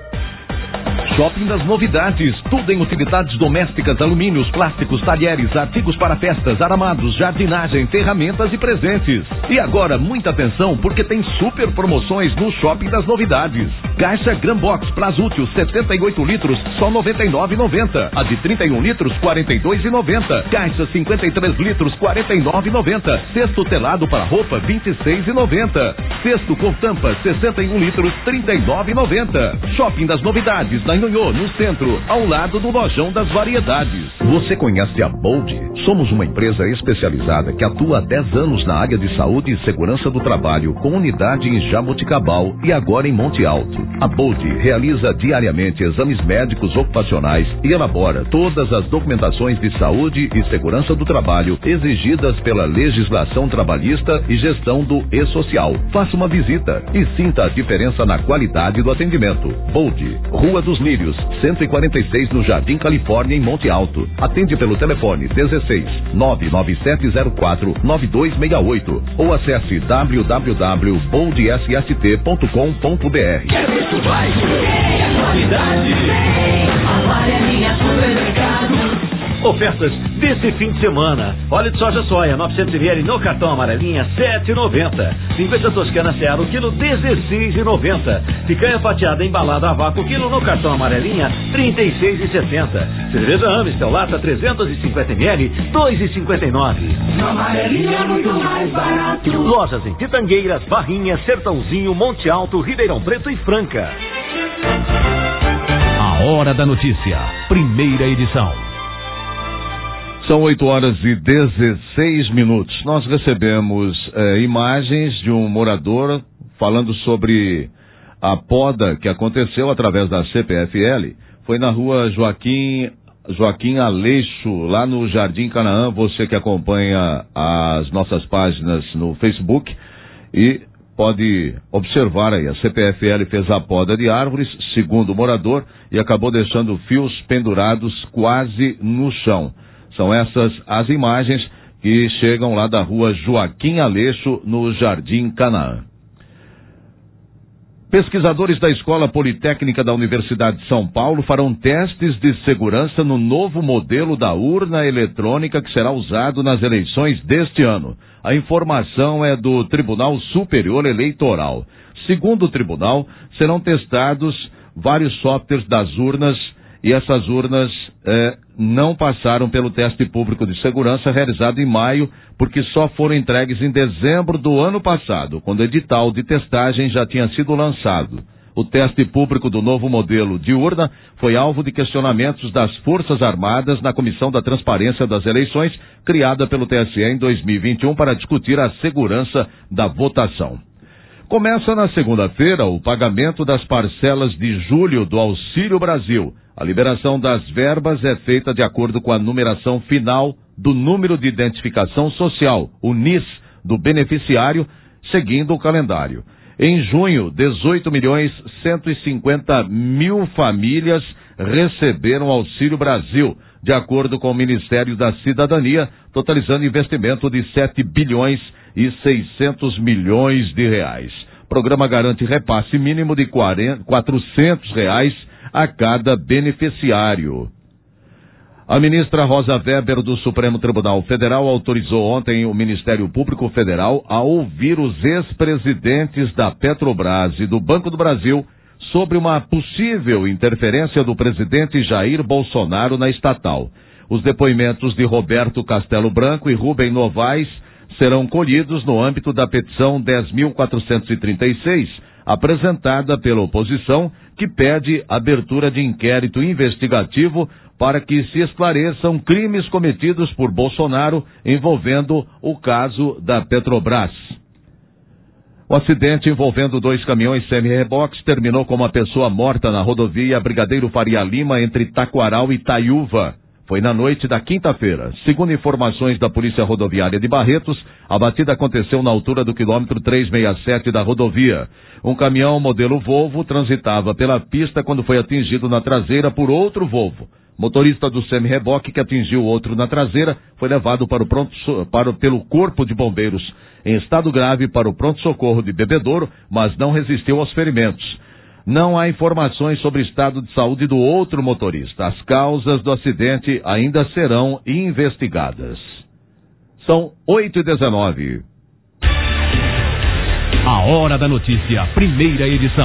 Shopping das Novidades, tudo em utilidades domésticas, alumínios, plásticos, talheres, artigos para festas, aramados, jardinagem, ferramentas e presentes. E agora, muita atenção, porque tem super promoções no Shopping das Novidades. Caixa Grambox Plasútil, setenta e oito litros, só noventa e nove reais e noventa centavos. A de trinta e um litros, quarenta e dois reais e noventa centavos. Caixa cinquenta e três litros, quarenta e nove reais e noventa centavos. Cesto telado para roupa, vinte e seis reais e noventa centavos. Cesto com tampa, sessenta e um litros, trinta e nove reais e noventa centavos. Shopping das Novidades, na Nhonhô, no centro, ao lado do Lojão das Variedades. Você conhece a Bold? Somos uma empresa especializada que atua há dez anos na área de saúde e segurança do trabalho, com unidade em Jaboticabal e agora em Monte Alto. A Bold realiza diariamente exames médicos ocupacionais e elabora todas as documentações de saúde e segurança do trabalho exigidas pela legislação trabalhista e gestão do e-social. Faça uma visita e sinta a diferença na qualidade do atendimento. Bold, Rua dos Lírios, cento e quarenta e seis, no Jardim Califórnia, em Monte Alto. Atende pelo telefone dezesseis, nove nove sete zero quatro, nove dois seis oito ou acesse w w w ponto bold s s t ponto com ponto b r. Quer ver que vai ter a qualidade? Agora é minha supermercado. Ofertas desse fim de semana. Óleo de soja soia, novecentos mililitros no cartão amarelinha, sete reais e noventa centavos. Linguiça toscana Seara, o quilo, dezesseis reais e noventa centavos. Picanha fatiada embalada a vácuo, quilo no cartão amarelinha, trinta e seis reais e sessenta centavos. Cerveja Amstel, lata trezentos e cinquenta mililitros, dois reais e cinquenta e nove centavos. No amarelinha é muito mais barato. Lojas em Pitangueiras, Barrinha, Sertãozinho, Monte Alto, Ribeirão Preto e Franca. A Hora da Notícia, primeira edição. São oito horas e dezesseis minutos. Nós recebemos eh, imagens de um morador falando sobre a poda que aconteceu através da C P F L. Foi na rua Joaquim, Joaquim Aleixo, lá no Jardim Canaã. Você que acompanha as nossas páginas no Facebook e pode observar aí. A C P F L fez a poda de árvores, segundo o morador, e acabou deixando fios pendurados quase no chão. São essas as imagens que chegam lá da rua Joaquim Aleixo, no Jardim Canaã. Pesquisadores da Escola Politécnica da Universidade de São Paulo farão testes de segurança no novo modelo da urna eletrônica que será usado nas eleições deste ano. A informação é do Tribunal Superior Eleitoral. Segundo o tribunal, serão testados vários softwares das urnas e essas urnas eh, não passaram pelo teste público de segurança realizado em maio, porque só foram entregues em dezembro do ano passado, quando o edital de testagem já tinha sido lançado. O teste público do novo modelo de urna foi alvo de questionamentos das Forças Armadas na Comissão da Transparência das Eleições, criada pelo T S E em dois mil e vinte e um para discutir a segurança da votação. Começa na segunda-feira o pagamento das parcelas de julho do Auxílio Brasil. A liberação das verbas é feita de acordo com a numeração final do número de identificação social, o N I S, do beneficiário, seguindo o calendário. Em junho, dezoito milhões cento e cinquenta mil famílias receberam Auxílio Brasil, de acordo com o Ministério da Cidadania, totalizando investimento de sete bilhões e seiscentos milhões de reais. O programa garante repasse mínimo de quatrocentos reais a cada beneficiário. A ministra Rosa Weber do Supremo Tribunal Federal autorizou ontem o Ministério Público Federal a ouvir os ex-presidentes da Petrobras e do Banco do Brasil sobre uma possível interferência do presidente Jair Bolsonaro na estatal. Os depoimentos de Roberto Castelo Branco e Rubem Novaes serão colhidos no âmbito da petição dez mil quatrocentos e trinta e seis, apresentada pela oposição, que pede abertura de inquérito investigativo para que se esclareçam crimes cometidos por Bolsonaro envolvendo o caso da Petrobras. O acidente envolvendo dois caminhões semi-reboques terminou com uma pessoa morta na rodovia Brigadeiro Faria Lima, entre Taquaral e Itaiúva. Foi na noite da quinta-feira. Segundo informações da Polícia Rodoviária de Barretos, a batida aconteceu na altura do quilômetro trezentos e sessenta e sete da rodovia. Um caminhão modelo Volvo transitava pela pista quando foi atingido na traseira por outro Volvo. Motorista do semi-reboque, que atingiu outro na traseira, foi levado para o pronto, para, pelo Corpo de Bombeiros em estado grave para o pronto-socorro de Bebedouro, mas não resistiu aos ferimentos. Não há informações sobre o estado de saúde do outro motorista. As causas do acidente ainda serão investigadas. São oito e dezenove. A Hora da Notícia, primeira edição.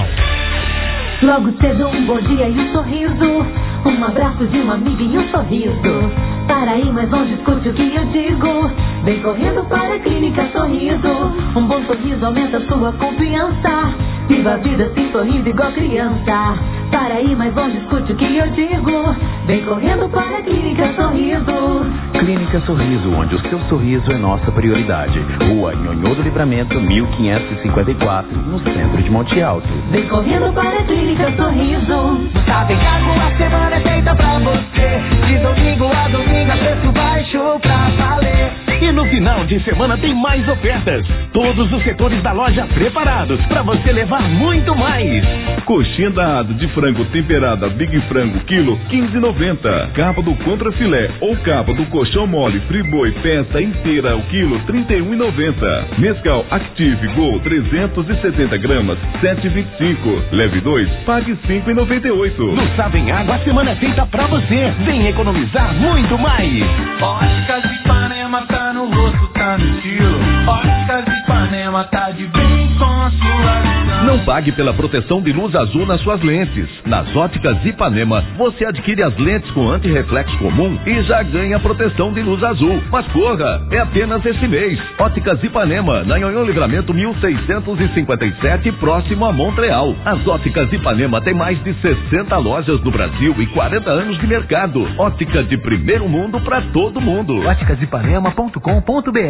Logo cedo um bom dia e um sorriso, um abraço de uma amiga e um sorriso. Para ir mais longe, escute o que eu digo. Vem correndo para a Clínica Sorriso. Um bom sorriso aumenta sua confiança. Viva a vida assim sorrindo igual criança. Para ir mais longe, escute o que eu digo. Vem correndo para a Clínica Sorriso. Clínica Sorriso, onde o seu sorriso é nossa prioridade. Rua Nhonhô do Livramento, mil quinhentos e cinquenta e quatro, no centro de Monte Alto. Vem correndo para a Clínica Sorriso. Sabe que a semana é feita pra você. De domingo a domingo a preço baixo pra valer. E no final de semana tem mais ofertas. Todos os setores da loja preparados para você levar muito mais. Coxinha da Ado de frango temperada Big Frango, quilo quinze reais e noventa centavos. Capa do Contra Filé ou capa do colchão mole Friboi peça inteira, o quilo trinta e um reais e noventa centavos. Mescal Active Gol trezentos e setenta gramas, sete reais e vinte e cinco centavos. Leve dois, pague cinco reais e noventa e oito centavos. No Sabem Água, a semana é feita pra você. Vem economizar muito mais. Óticas de Ipanema, tá no rosto, tá no estilo. Óticas de Ipanema, tá de bem com a sua visão. Não pague pela proteção de luz azul nas suas lentes. Nas Óticas Ipanema, você adquire as lentes com antirreflexo comum e já ganha proteção de luz azul. Mas corra, é apenas esse mês. Óticas Ipanema, na Nhonhô Livramento mil seiscentos e cinquenta e sete, próximo a Montreal. As Óticas Ipanema tem mais de sessenta lojas no Brasil e quarenta anos de mercado. Ótica de primeiro mundo para todo mundo. óticas ipanema ponto com ponto br.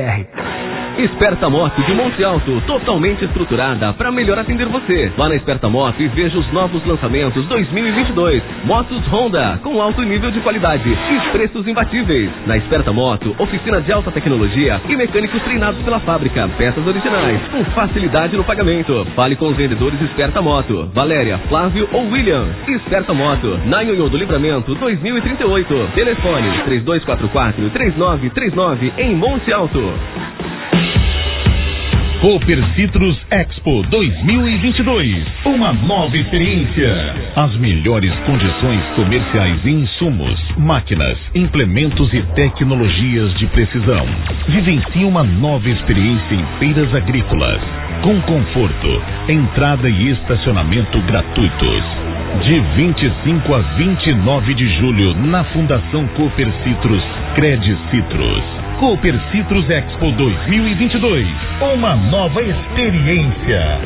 Esperta Moto de Monte Alto, totalmente estruturada para melhor atender você. Vá na Esperta Moto e veja os novos lançamentos dois mil e vinte e dois. Motos Honda, com alto nível de qualidade e preços imbatíveis. Na Esperta Moto, oficina de alta tecnologia e mecânicos treinados pela fábrica. Peças originais, com facilidade no pagamento. Fale com os vendedores Esperta Moto, Valéria, Flávio ou William. Esperta Moto, na Nhonhô do Livramento dois mil e trinta e oito. Telefone três dois quatro quatro, três nove três nove em Monte Alto. Cooper Citrus Expo dois mil e vinte e dois. Uma nova experiência. As melhores condições comerciais e insumos, máquinas, implementos e tecnologias de precisão. Vivencie uma nova experiência em feiras agrícolas. Com conforto, entrada e estacionamento gratuitos. De vinte e cinco a vinte e nove de julho, na Fundação Cooper Citrus, Cred Citrus. Cooper Citrus Expo dois mil e vinte e dois. Uma nova experiência.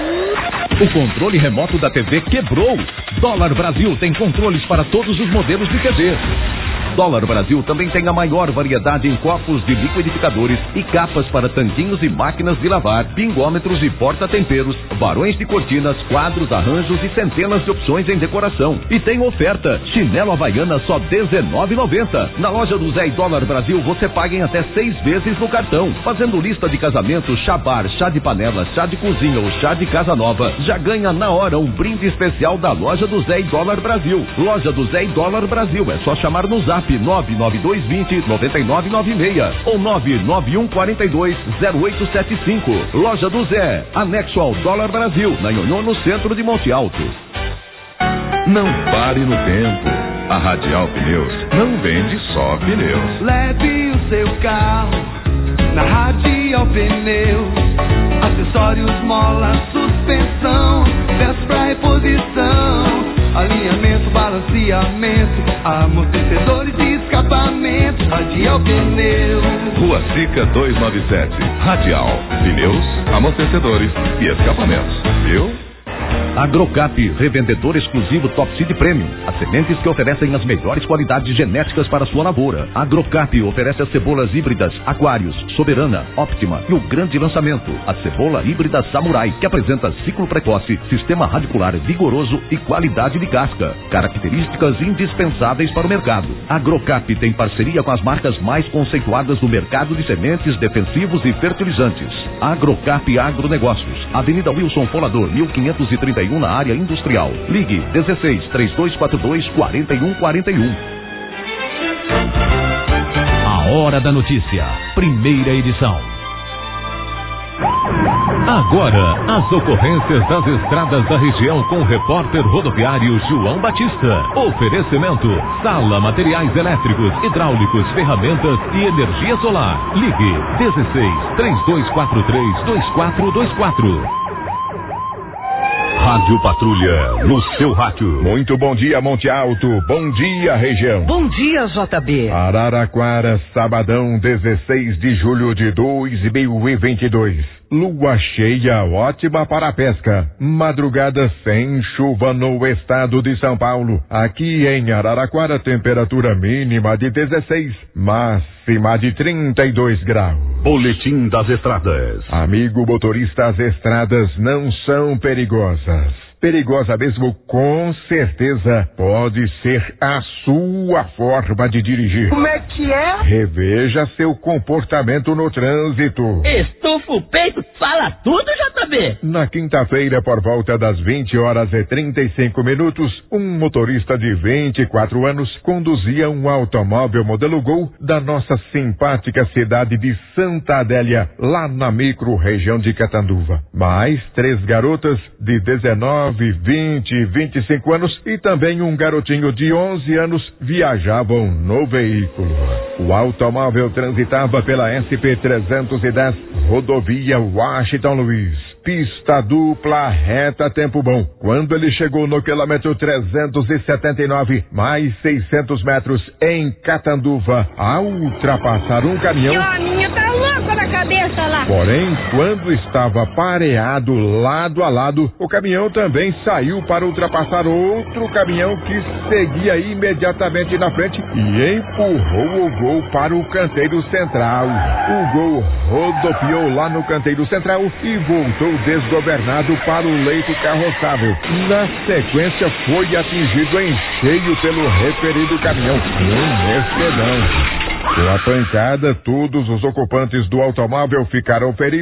O controle remoto da T V quebrou. Dólar Brasil tem controles para todos os modelos de T V. Dólar Brasil também tem a maior variedade em copos de liquidificadores e capas para tanquinhos e máquinas de lavar, pingômetros e porta-temperos, varões de cortinas, quadros, arranjos e centenas de opções em decoração. E tem oferta, chinelo havaiana só dezenove reais e noventa centavos. Na loja do Zé e Dólar Brasil você paga em até seis vezes no cartão. Fazendo lista de casamento, chá bar, chá de panela, chá de cozinha ou chá de casa nova, já ganha na hora um brinde especial da loja do Zé e Dólar Brasil. Loja do Zé e Dólar Brasil, é só chamar no zap nove nove dois dois zero nove nove nove seis ou nove nove um quatro dois zero oito sete cinco. Loja do Zé, anexo ao Dólar Brasil, na Nhonhô, no centro de Monte Alto. Não pare no tempo. A Radial Pneus não vende só pneus. Leve o seu carro na Radial Pneus. Acessórios, mola, suspensão, peças pra reposição, alinhamento, balanceamento, amortecedores e escapamento. Radial Pneus. Rua Sica duzentos e noventa e sete. Radial Pneus, amortecedores e escapamentos. Viu? Agrocap, revendedor exclusivo Top Seed Premium. As sementes que oferecem as melhores qualidades genéticas para sua lavoura. Agrocap oferece as cebolas híbridas Aquários, Soberana, Optima e o grande lançamento, a cebola híbrida Samurai, que apresenta ciclo precoce, sistema radicular vigoroso e qualidade de casca. Características indispensáveis para o mercado. Agrocap tem parceria com as marcas mais conceituadas do mercado de sementes, defensivos e fertilizantes. Agrocap Agronegócios, Avenida Wilson Folador, mil quinhentos e trinta e um, na área industrial. Ligue dezesseis, três dois quatro dois, quatro um quatro um. A Hora da Notícia, primeira edição. Agora, as ocorrências das estradas da região com o repórter rodoviário João Batista. Oferecimento: Sala Materiais Elétricos, Hidráulicos, Ferramentas e Energia Solar. Ligue dezesseis, três dois quatro três, dois quatro dois quatro. Rádio Patrulha, no seu rádio. Muito bom dia, Monte Alto. Bom dia, região. Bom dia, J B. Araraquara, sabadão, dezesseis de julho de dois mil e vinte e dois. Lua cheia, ótima para a pesca. Madrugada sem chuva no estado de São Paulo. Aqui em Araraquara, temperatura mínima de dezesseis, máxima de trinta e dois graus. Boletim das estradas. Amigo motorista, as estradas não são perigosas. Perigosa mesmo, com certeza, pode ser a sua forma de dirigir. Como é que é? Reveja seu comportamento no trânsito. Estufa o peito, fala tudo, J B. Na quinta-feira, por volta das vinte horas e trinta e cinco minutos, um motorista de vinte e quatro anos conduzia um automóvel modelo Gol da nossa simpática cidade de Santa Adélia, lá na micro-região de Catanduva. Mais três garotas de dezenove, vinte e vinte e cinco anos e também um garotinho de onze anos viajavam no veículo. O automóvel transitava pela S P trezentos e dez, rodovia Washington Luiz. Pista dupla, reta, tempo bom. Quando ele chegou no quilômetro trezentos e setenta e nove, mais seiscentos metros em Catanduva, ao ultrapassar um caminhão... Joaninha tá louca na cabeça lá. Porém, quando estava pareado lado a lado, o caminhão também saiu para ultrapassar outro caminhão que seguia imediatamente na frente e empurrou o Gol para o canteiro central. O Gol rodopiou lá no canteiro central e voltou desgovernado para o leito carroçável. Na sequência, foi atingido em cheio pelo referido caminhão, um Mercedão. Com a pancada, todos os ocupantes do automóvel ficaram feridos,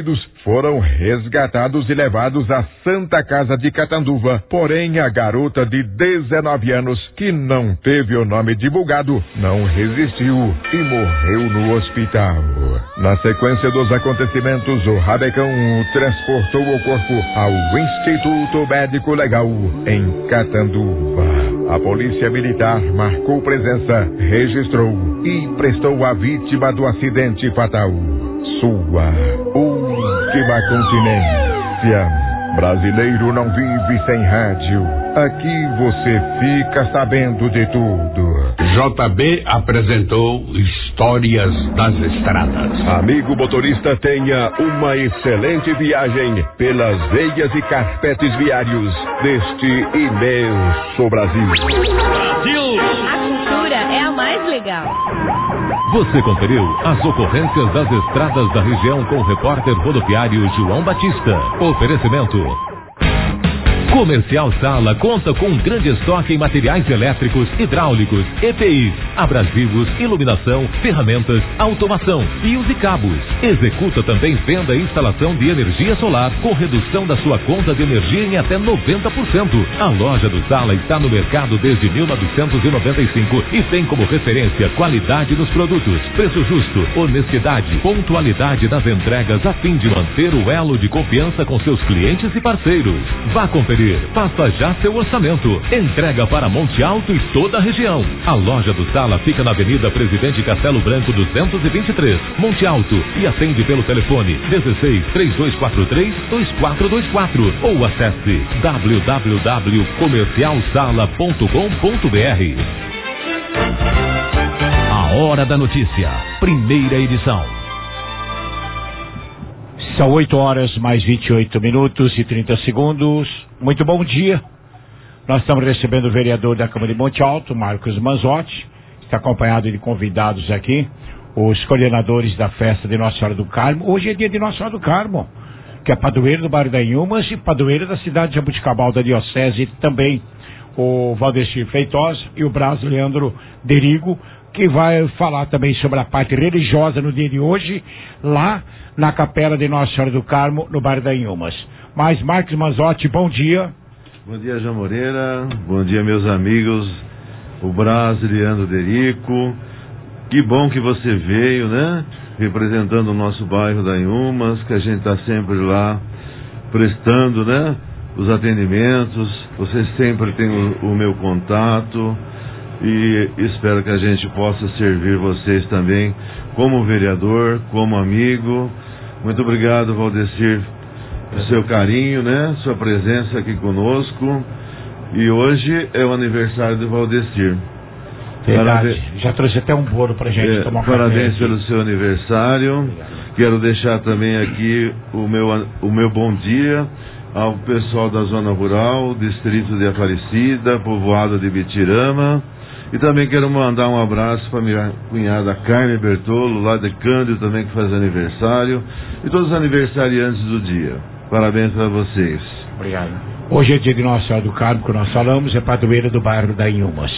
foram resgatados e levados à Santa Casa de Catanduva. Porém, a garota de dezenove anos, que não teve o nome divulgado, não resistiu e morreu no hospital. Na sequência dos acontecimentos, o Rabecão transportou o corpo ao Instituto Médico Legal em Catanduva. A Polícia Militar marcou presença, registrou e prestou à vítima do acidente fatal sua última continência. Brasileiro não vive sem rádio. Aqui você fica sabendo de tudo. J B apresentou Histórias das Estradas. Amigo motorista, tenha uma excelente viagem pelas veias e carpetes viários deste imenso Brasil. Brasil! A cultura é a mais legal. Você conferiu as ocorrências das estradas da região com o repórter rodoviário João Batista. Oferecimento. Comercial Sala conta com um grande estoque em materiais elétricos, hidráulicos, E P Is, abrasivos, iluminação, ferramentas, automação, fios e cabos. Executa também venda e instalação de energia solar com redução da sua conta de energia em até noventa por cento. A loja do Sala está no mercado desde mil novecentos e noventa e cinco e tem como referência qualidade nos produtos, preço justo, honestidade, pontualidade nas entregas a fim de manter o elo de confiança com seus clientes e parceiros. Vá conferir. Faça já seu orçamento. Entrega para Monte Alto e toda a região. A loja do Sala fica na Avenida Presidente Castelo Branco duzentos e vinte e três, Monte Alto, e atende pelo telefone dezesseis, três dois quatro três, dois quatro dois quatro ou acesse w w w ponto comercial sala ponto com ponto b r. A Hora da Notícia, primeira edição. São oito horas mais vinte e oito minutos e trinta segundos. Muito bom dia. Nós estamos recebendo o vereador da Câmara de Monte Alto, Marcos Manzotti. Está acompanhado de convidados aqui, os coordenadores da festa de Nossa Senhora do Carmo. Hoje é dia de Nossa Senhora do Carmo, que é padroeiro do bairro da Inhumas e padroeiro da cidade de Jabuticabal, da Diocese, e também o Valdecir Feitosa e o Braz Leandro Derigo, que vai falar também sobre a parte religiosa no dia de hoje, lá na Capela de Nossa Senhora do Carmo, no bairro da Inhumas. Mas, Marcos Manzotti, bom dia. Bom dia, João Moreira. Bom dia, meus amigos. O Braz Leandro Derico. Que bom que você veio, né? Representando o nosso bairro da Inhumas, que a gente está sempre lá prestando, né? Os atendimentos. Você sempre tem o, o meu contato. E espero que a gente possa servir vocês também como vereador, como amigo. Muito obrigado, Valdecir, pelo seu carinho, né? Sua presença aqui conosco. E hoje é o aniversário do Valdecir. Verdade. Parabéns. Já trouxe até um bolo pra gente é, tomar um Parabéns café. pelo seu aniversário. Obrigado. Quero deixar também aqui o meu, o meu bom dia ao pessoal da zona rural, distrito de Aparecida, povoado de Bitirama. E também quero mandar um abraço para minha cunhada Carmen Bertolo, lá de Cândido também, que faz aniversário. E todos os aniversariantes do dia. Parabéns para vocês. Obrigado. Hoje é dia de Nossa Senhora do Carmo, que nós falamos, é padroeira do bairro da Inhumas.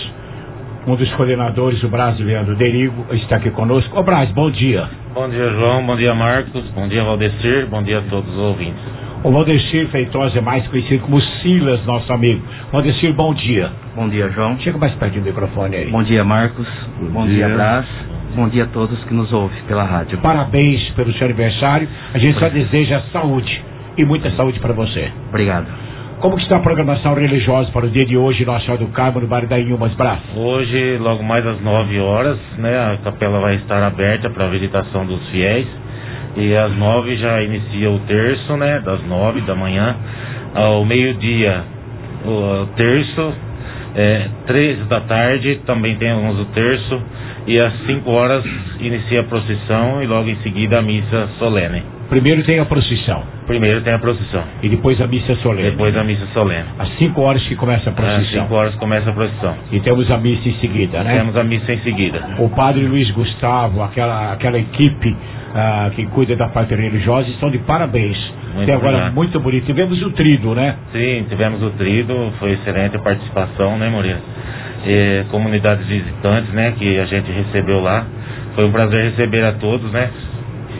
Um dos coordenadores, o Braz Leandro Derigo, está aqui conosco. Ô Braz, bom dia. Bom dia, João. Bom dia, Marcos. Bom dia, Valdecir. Bom dia a todos os ouvintes. O Valdecir Feitosa é mais conhecido como Silas, nosso amigo. Valdecir, bom dia. Bom dia, João. Chega mais perto do microfone aí. Bom dia, Marcos. Bom, bom dia, dia Braz. Bom dia a todos que nos ouvem pela rádio. Parabéns pelo seu aniversário. A gente só deseja saúde e muita saúde para você. Obrigado. Como que está a programação religiosa para o dia de hoje, Nossa Senhora do Carmo, no bairro da Inhumas, Braz? Hoje, logo mais às nove horas, né, a capela vai estar aberta para a visitação dos fiéis. E às nove já inicia o terço, né? Das nove da manhã ao meio-dia o terço, é, três da tarde também temos o terço, e às cinco horas inicia a procissão e logo em seguida a missa solene. Primeiro tem a procissão. Primeiro tem a procissão. E depois a missa solene. Depois a missa solene. Às cinco horas que começa a procissão. Às cinco horas começa a procissão. E temos a missa em seguida, né? Temos a missa em seguida. O padre Luiz Gustavo, aquela, aquela equipe ah, que cuida da parte religiosa, estão de parabéns. Muito Até agora obrigado. Muito bonito. Tivemos o trido, né? Sim, tivemos o trido, foi excelente a participação, né, Moreira? E, comunidades visitantes, né, que a gente recebeu lá. Foi um prazer receber a todos, né?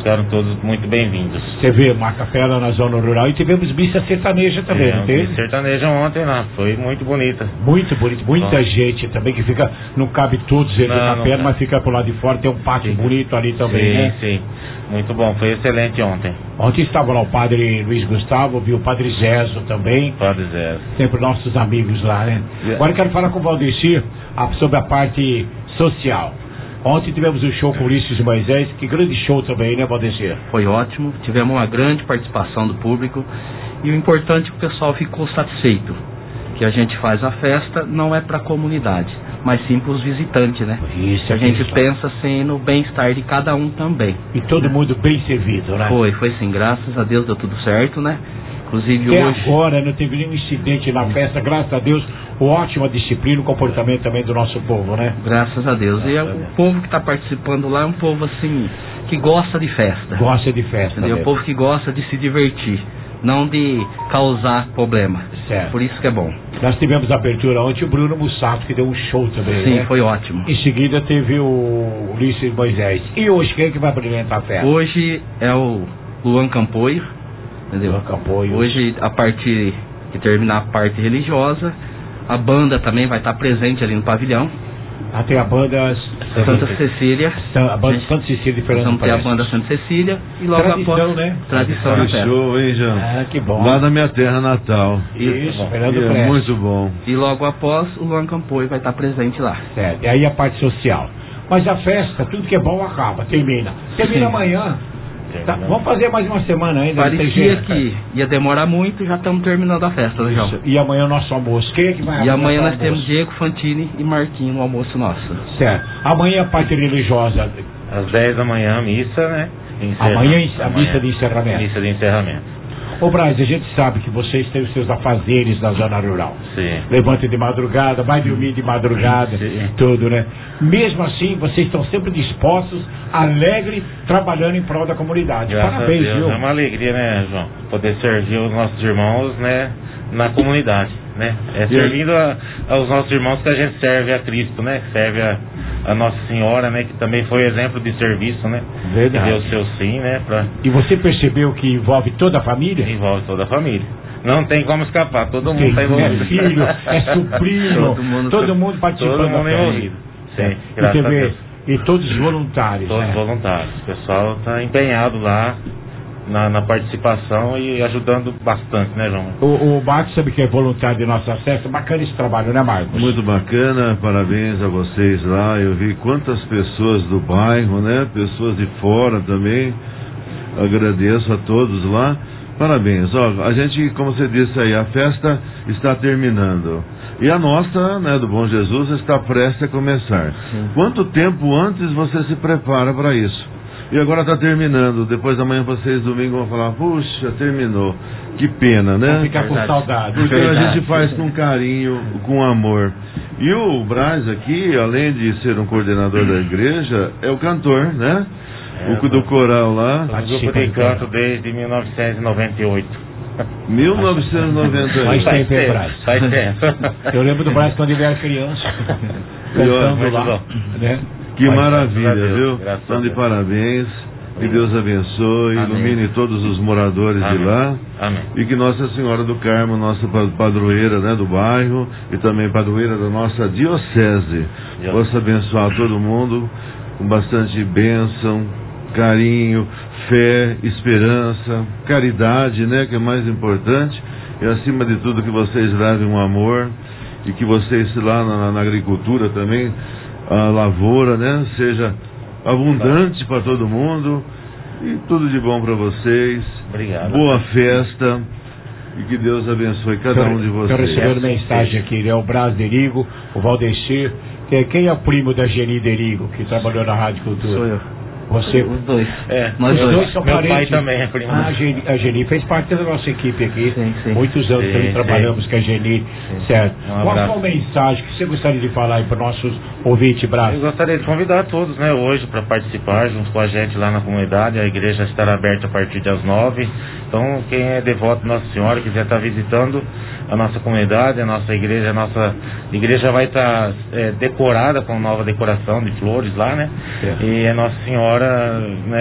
ficaram todos muito bem-vindos. Você vê uma capela na zona rural e tivemos missa sertaneja também, é, não teve? Missa sertaneja ontem lá, foi muito bonita. Muito bonito, muita Bom. gente também que fica, não cabe todos dentro da capela, mas fica pro lado de fora, tem um pátio sim. bonito ali também, sim, né? Sim, muito bom, foi excelente ontem. Ontem estava lá o padre Luiz Gustavo, viu o padre Zezo também. Padre Zezo. Sempre nossos amigos lá, né? Yeah. Agora eu quero falar com o Valdecir sobre a parte social. Ontem tivemos um show com Ulisses e Moisés, que grande show também, né, Valdecir? Foi ótimo, tivemos uma grande participação do público e o importante é que o pessoal ficou satisfeito, que a gente faz a festa não é para a comunidade, mas sim para os visitantes, né? Isso, a gente isso. pensa assim no bem-estar de cada um também. E todo mundo bem servido, né? Foi, foi sim, graças a Deus deu tudo certo, né? Inclusive Até hoje... agora não teve nenhum incidente na festa, graças a Deus, ótima disciplina, o comportamento também do nosso povo, né? Graças a Deus. E é o povo que está participando lá é um povo assim, que gosta de festa. Gosta de festa. É o povo que gosta de se divertir, não de causar problema. Certo. Por isso que é bom. Nós tivemos a abertura ontem, o Bruno Mussato, que deu um show também, Sim, né? foi ótimo. Em seguida teve o Ulisses Moisés. E hoje, quem é que vai apresentar a festa? Hoje é o Luan Campoio. Entendeu? Hoje, a parte que terminar a parte religiosa, a banda também vai estar presente ali no pavilhão. Ah, tem a banda Santa Cecília. A banda Santa Cecília de Fernando Vamos ter a banda Santa Cecília e logo Tradição, após, né? Tradição que na festa. show, hein, João? Ah, que bom. Lá da minha terra natal. Isso, Fernando é muito bom. E logo após, o Luan Campoio vai estar presente lá. Certo. E aí a parte social. Mas a festa, tudo que é bom acaba, termina. Termina Sim. amanhã. Tá, vamos fazer mais uma semana ainda. Parecia que ia demorar muito, já estamos terminando a festa, né, João? E amanhã o nosso almoço. Quem é que vai E amanhã nós temos Diego Fantini e Marquinho no almoço nosso. Certo. Amanhã a parte religiosa. Às dez da manhã a missa, né? Amanhã a missa de encerramento. Missa de encerramento. Ô Braz, a gente sabe que vocês têm os seus afazeres na zona rural. Sim. Levanta de madrugada, vai dormir de madrugada, Sim. tudo, né? Mesmo assim, vocês estão sempre dispostos, alegres, trabalhando em prol da comunidade. Graças Parabéns, a Deus. viu? É uma alegria, né, João? Poder servir os nossos irmãos, né, na comunidade, né? É servindo a, aos nossos irmãos que a gente serve a Cristo, né? Serve a, a Nossa Senhora, né? Que também foi exemplo de serviço, né? Verdade. Que deu o seu sim, né? Pra... E você percebeu que envolve toda a família? Envolve toda a família. Não tem como escapar, todo mundo está envolvido. É filho, é sobrinho, todo mundo, todo mundo participando. Todo mundo envolvido. Sim, graças e, a Deus. E todos voluntários. Todos né? voluntários. O pessoal está empenhado lá na, na participação e ajudando bastante, né, João? O, o Marcos sabe que é voluntário de nossa festa. Bacana esse trabalho, né, Marcos? Muito bacana, parabéns a vocês lá. Eu vi quantas pessoas do bairro, né? Pessoas de fora também. Agradeço a todos lá. Parabéns. Ó, a gente, como você disse aí, a festa está terminando. E a nossa, né, do Bom Jesus, está prestes a começar. Sim. Quanto tempo antes você se prepara para isso? E agora está terminando. Depois da manhã vocês, domingo, vão falar, puxa, terminou. Que pena, né? Vão ficar com saudade. Porque Verdade. a gente faz com carinho, com amor. E o Braz aqui, além de ser um coordenador da igreja, é o cantor, né? É, o do coral lá. O grupo de canto desde mil novecentos e noventa e oito. mil novecentos e noventa e oito. Faz tempo, hein, Braz? Faz tempo. Eu lembro do Braz quando ele era criança. Cantando lá, né? Que Mas, maravilha, Deus, viu? Estão de parabéns. Que Deus abençoe, Amém. ilumine todos os moradores Amém. de lá. Amém. E que Nossa Senhora do Carmo, nossa padroeira, né, do bairro, e também padroeira da nossa diocese, Deus. possa abençoar todo mundo com bastante bênção, carinho, fé, esperança, caridade, né, que é mais importante. E acima de tudo que vocês levem um amor e que vocês lá na, na agricultura também, a lavoura, né, seja abundante para todo mundo e tudo de bom para vocês. Obrigado. Boa festa e que Deus abençoe cada um de vocês. Estou recebendo mensagem aqui, né? O Braz Derigo, o Valdecir. Quem é o primo da Geni Derigo, que trabalhou na Rádio Cultura? Sou eu. Você? Os dois. É, nós dois. dois são Meu parentes. pai também é primo. Ah, a Geni, a Geni fez parte da nossa equipe aqui. Sim, sim. Muitos anos Sim, também sim. trabalhamos com a Geni. Sim. Certo. Um Qual abraço. a mensagem que você gostaria de falar aí para nossos ouvintes, Braz? Eu gostaria de convidar todos, né, hoje para participar junto com a gente lá na comunidade. A igreja estará aberta a partir das nove. Então, quem é devoto de Nossa Senhora, quiser estar visitando a nossa comunidade, a nossa igreja, a nossa igreja vai estar é, decorada com nova decoração de flores lá, né? É. E a Nossa Senhora, né,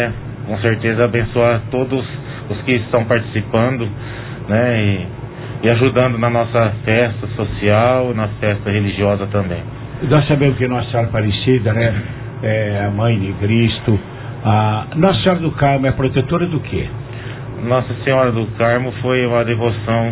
com certeza abençoar todos os que estão participando, né, e, e ajudando na nossa festa social, na festa religiosa também. Nós sabemos que Nossa Senhora Aparecida, né, é a Mãe de Cristo. A Nossa Senhora do Carmo é protetora do quê? Nossa Senhora do Carmo foi uma devoção,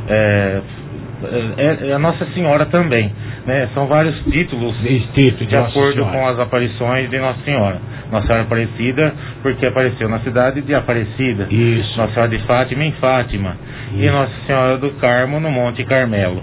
é, é, é a Nossa Senhora também, né? São vários títulos de, de acordo com as aparições de Nossa Senhora. Nossa Senhora Aparecida, porque apareceu na cidade de Aparecida. Isso. Nossa Senhora de Fátima em Fátima. Isso. E Nossa Senhora do Carmo no Monte Carmelo.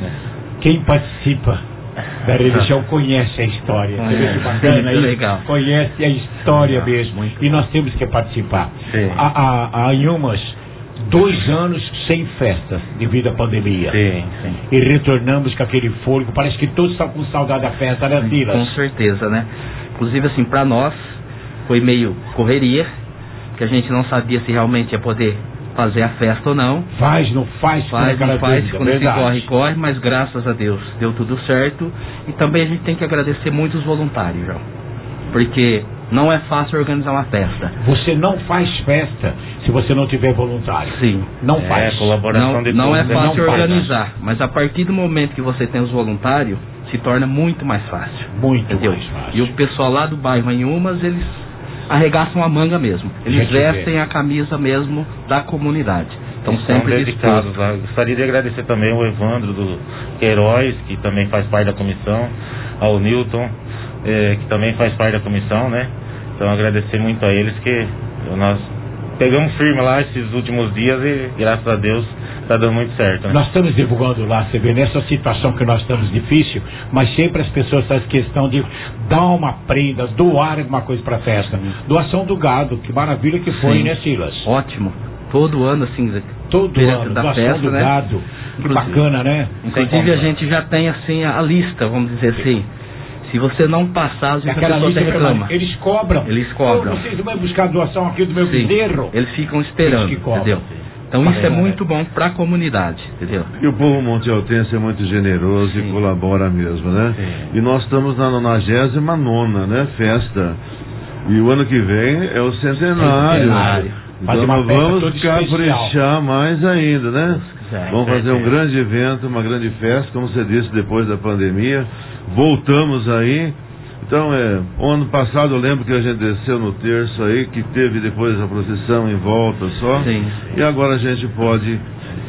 Quem participa da religião conhece a história. É, é bacana, muito legal. Conhece a história legal, mesmo. E bom. Nós temos que participar. A, a, a Inhumas, dois anos sem festas devido à pandemia. Sim, sim. E retornamos com aquele fôlego. Parece que todos estão com saudade da festa, né, Silas? Com certeza, né? Inclusive, assim, para nós foi meio correria, que a gente não sabia se realmente ia poder fazer a festa ou não. Faz, não faz, faz, não faz, dúvida, quando se corre, corre, mas graças a Deus deu tudo certo. E também a gente tem que agradecer muito os voluntários, João, porque não é fácil organizar uma festa. Você não faz festa se você não tiver voluntário. Sim. Não é, faz. Colaboração não, de não é fácil não organizar, faz. Mas a partir do momento que você tem os voluntários, se torna muito mais fácil. Muito entendeu? mais fácil. E o pessoal lá do bairro Inhumas, eles arregaçam a manga mesmo. Eles vestem vê. a camisa mesmo da comunidade. Então sempre dedicados. Gostaria de agradecer também ao Evandro do Queiroz, que também faz parte da comissão, ao Newton, eh, que também faz parte da comissão, né? Então agradecer muito a eles, que nós pegamos firme lá esses últimos dias e graças a Deus está dando muito certo, né? Nós estamos divulgando lá, você vê, nessa situação que nós estamos difícil, mas sempre as pessoas fazem questão de dar uma prenda, doar alguma coisa para a festa. Doação do gado, que maravilha que foi, sim, né, Silas? Ótimo. Todo ano, assim, todo ano, da doação festa, do né? gado. Que bacana, né? Inclusive a gente já tem, assim, a lista, vamos dizer assim. Se você não passar, às vezes a pessoa se reclama. Eles cobram. Eles cobram. Oh, vocês vão buscar doação aqui do meu bezerro? Eles ficam esperando, eles entendeu? Então isso é muito bom para a comunidade, entendeu? E o povo montealtense é muito generoso, sim, e colabora mesmo, né? Sim. E nós estamos na nonagésima nona, né, festa. E o ano que vem é o centenário. centenário. Então nós vamos caprichar mais ainda, né? É, vamos fazer um grande evento, uma grande festa, como você disse, depois da pandemia. Voltamos aí. Então, é, o ano passado eu lembro que a gente desceu no terço aí, que teve depois a procissão em volta só. Sim. E agora a gente pode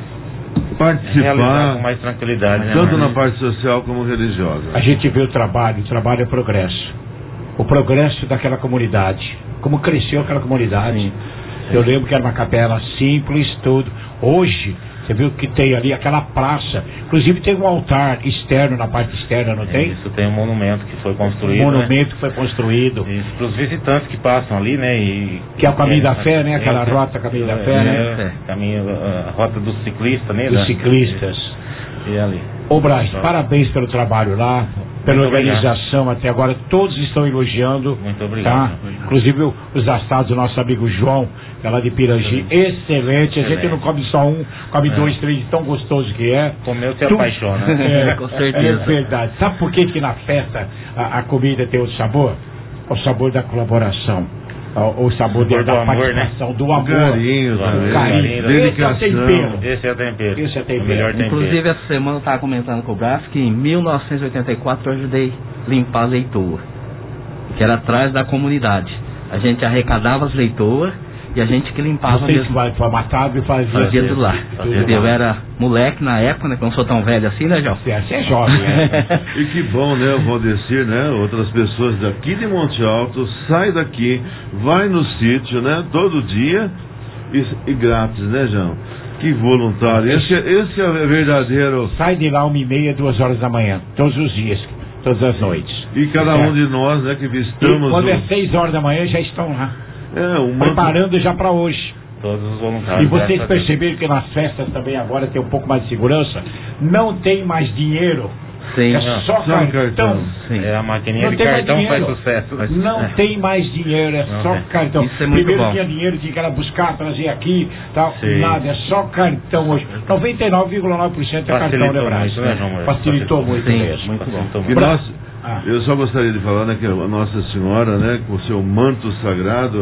participar com mais tranquilidade, tanto né, na parte social como religiosa. A gente vê o trabalho, o trabalho é progresso. O progresso daquela comunidade. Como cresceu aquela comunidade. Sim. Eu lembro que era uma capela simples, tudo. Hoje, você viu que tem ali aquela praça. Inclusive tem um altar externo na parte externa, não é, tem? Isso, tem um monumento que foi construído. Um monumento, né, que foi construído. Isso, para os visitantes que passam ali, né? E, que é o Caminho é, da Fé, né? Aquela é, rota Caminho é, da Fé, é, né? É, caminho, a rota dos ciclistas, né? Dos da, ciclistas. E, e ali. Ô Braz, então, parabéns pelo trabalho lá, pela organização até agora, todos estão elogiando. Muito obrigado. Tá? Inclusive os assados do nosso amigo João, que é lá de Pirangi, excelente. excelente. A gente não come só um, come é. dois, três, tão gostoso que é. Comeu se apaixona. É, com certeza. É verdade. Sabe por que que na festa a, a comida tem outro sabor? O sabor da colaboração. O, o sabor, sabor da amor, participação, né? do amor, carinho, do carinho, carinho, dedicação. Esse é o tempero. Esse é o tempero. Esse é o tempero. O melhor tempero. Inclusive, essa semana eu estava comentando com o Brás que em mil novecentos e oitenta e quatro eu ajudei a limpar as leitoas, que era atrás da comunidade. A gente arrecadava as leitoas e a gente que limpava. Vocês mesmo. Vai formatado e fazia. Fazia tudo lá. Eu era moleque na época, né? Que eu não sou tão velho assim, né, João? Você é jovem, né? E que bom, né, o Valdecir, né? Outras pessoas daqui de Monte Alto, sai daqui, vai no sítio, né? Todo dia e, e grátis, né, João? Que voluntário. Esse, esse é verdadeiro. Sai de lá uma e meia, duas horas da manhã, todos os dias, todas as noites. E cada é. um de nós, né, que visitamos. E quando o... é seis horas da manhã, já estão lá. É, um preparando manto... já para hoje. Todos os voluntários. E vocês perceberam que nas festas também agora tem um pouco mais de segurança? Não tem mais dinheiro. Sim, é não, só cartão. cartão. Sim. É a maquininha não de cartão faz sucesso. Não é. tem mais dinheiro, é não, só é. cartão. Isso é muito Primeiro bom. tinha dinheiro, tinha que era buscar, trazer aqui, tal. Sim. Nada, é só cartão hoje. noventa e nove vírgula nove por cento é cartão, né, Brás? Muito, né, João? Facilitou muito Sim, mesmo. Muito bom. E nós, ah. eu só gostaria de falar, né, que a Nossa Senhora, né, com o seu manto sagrado,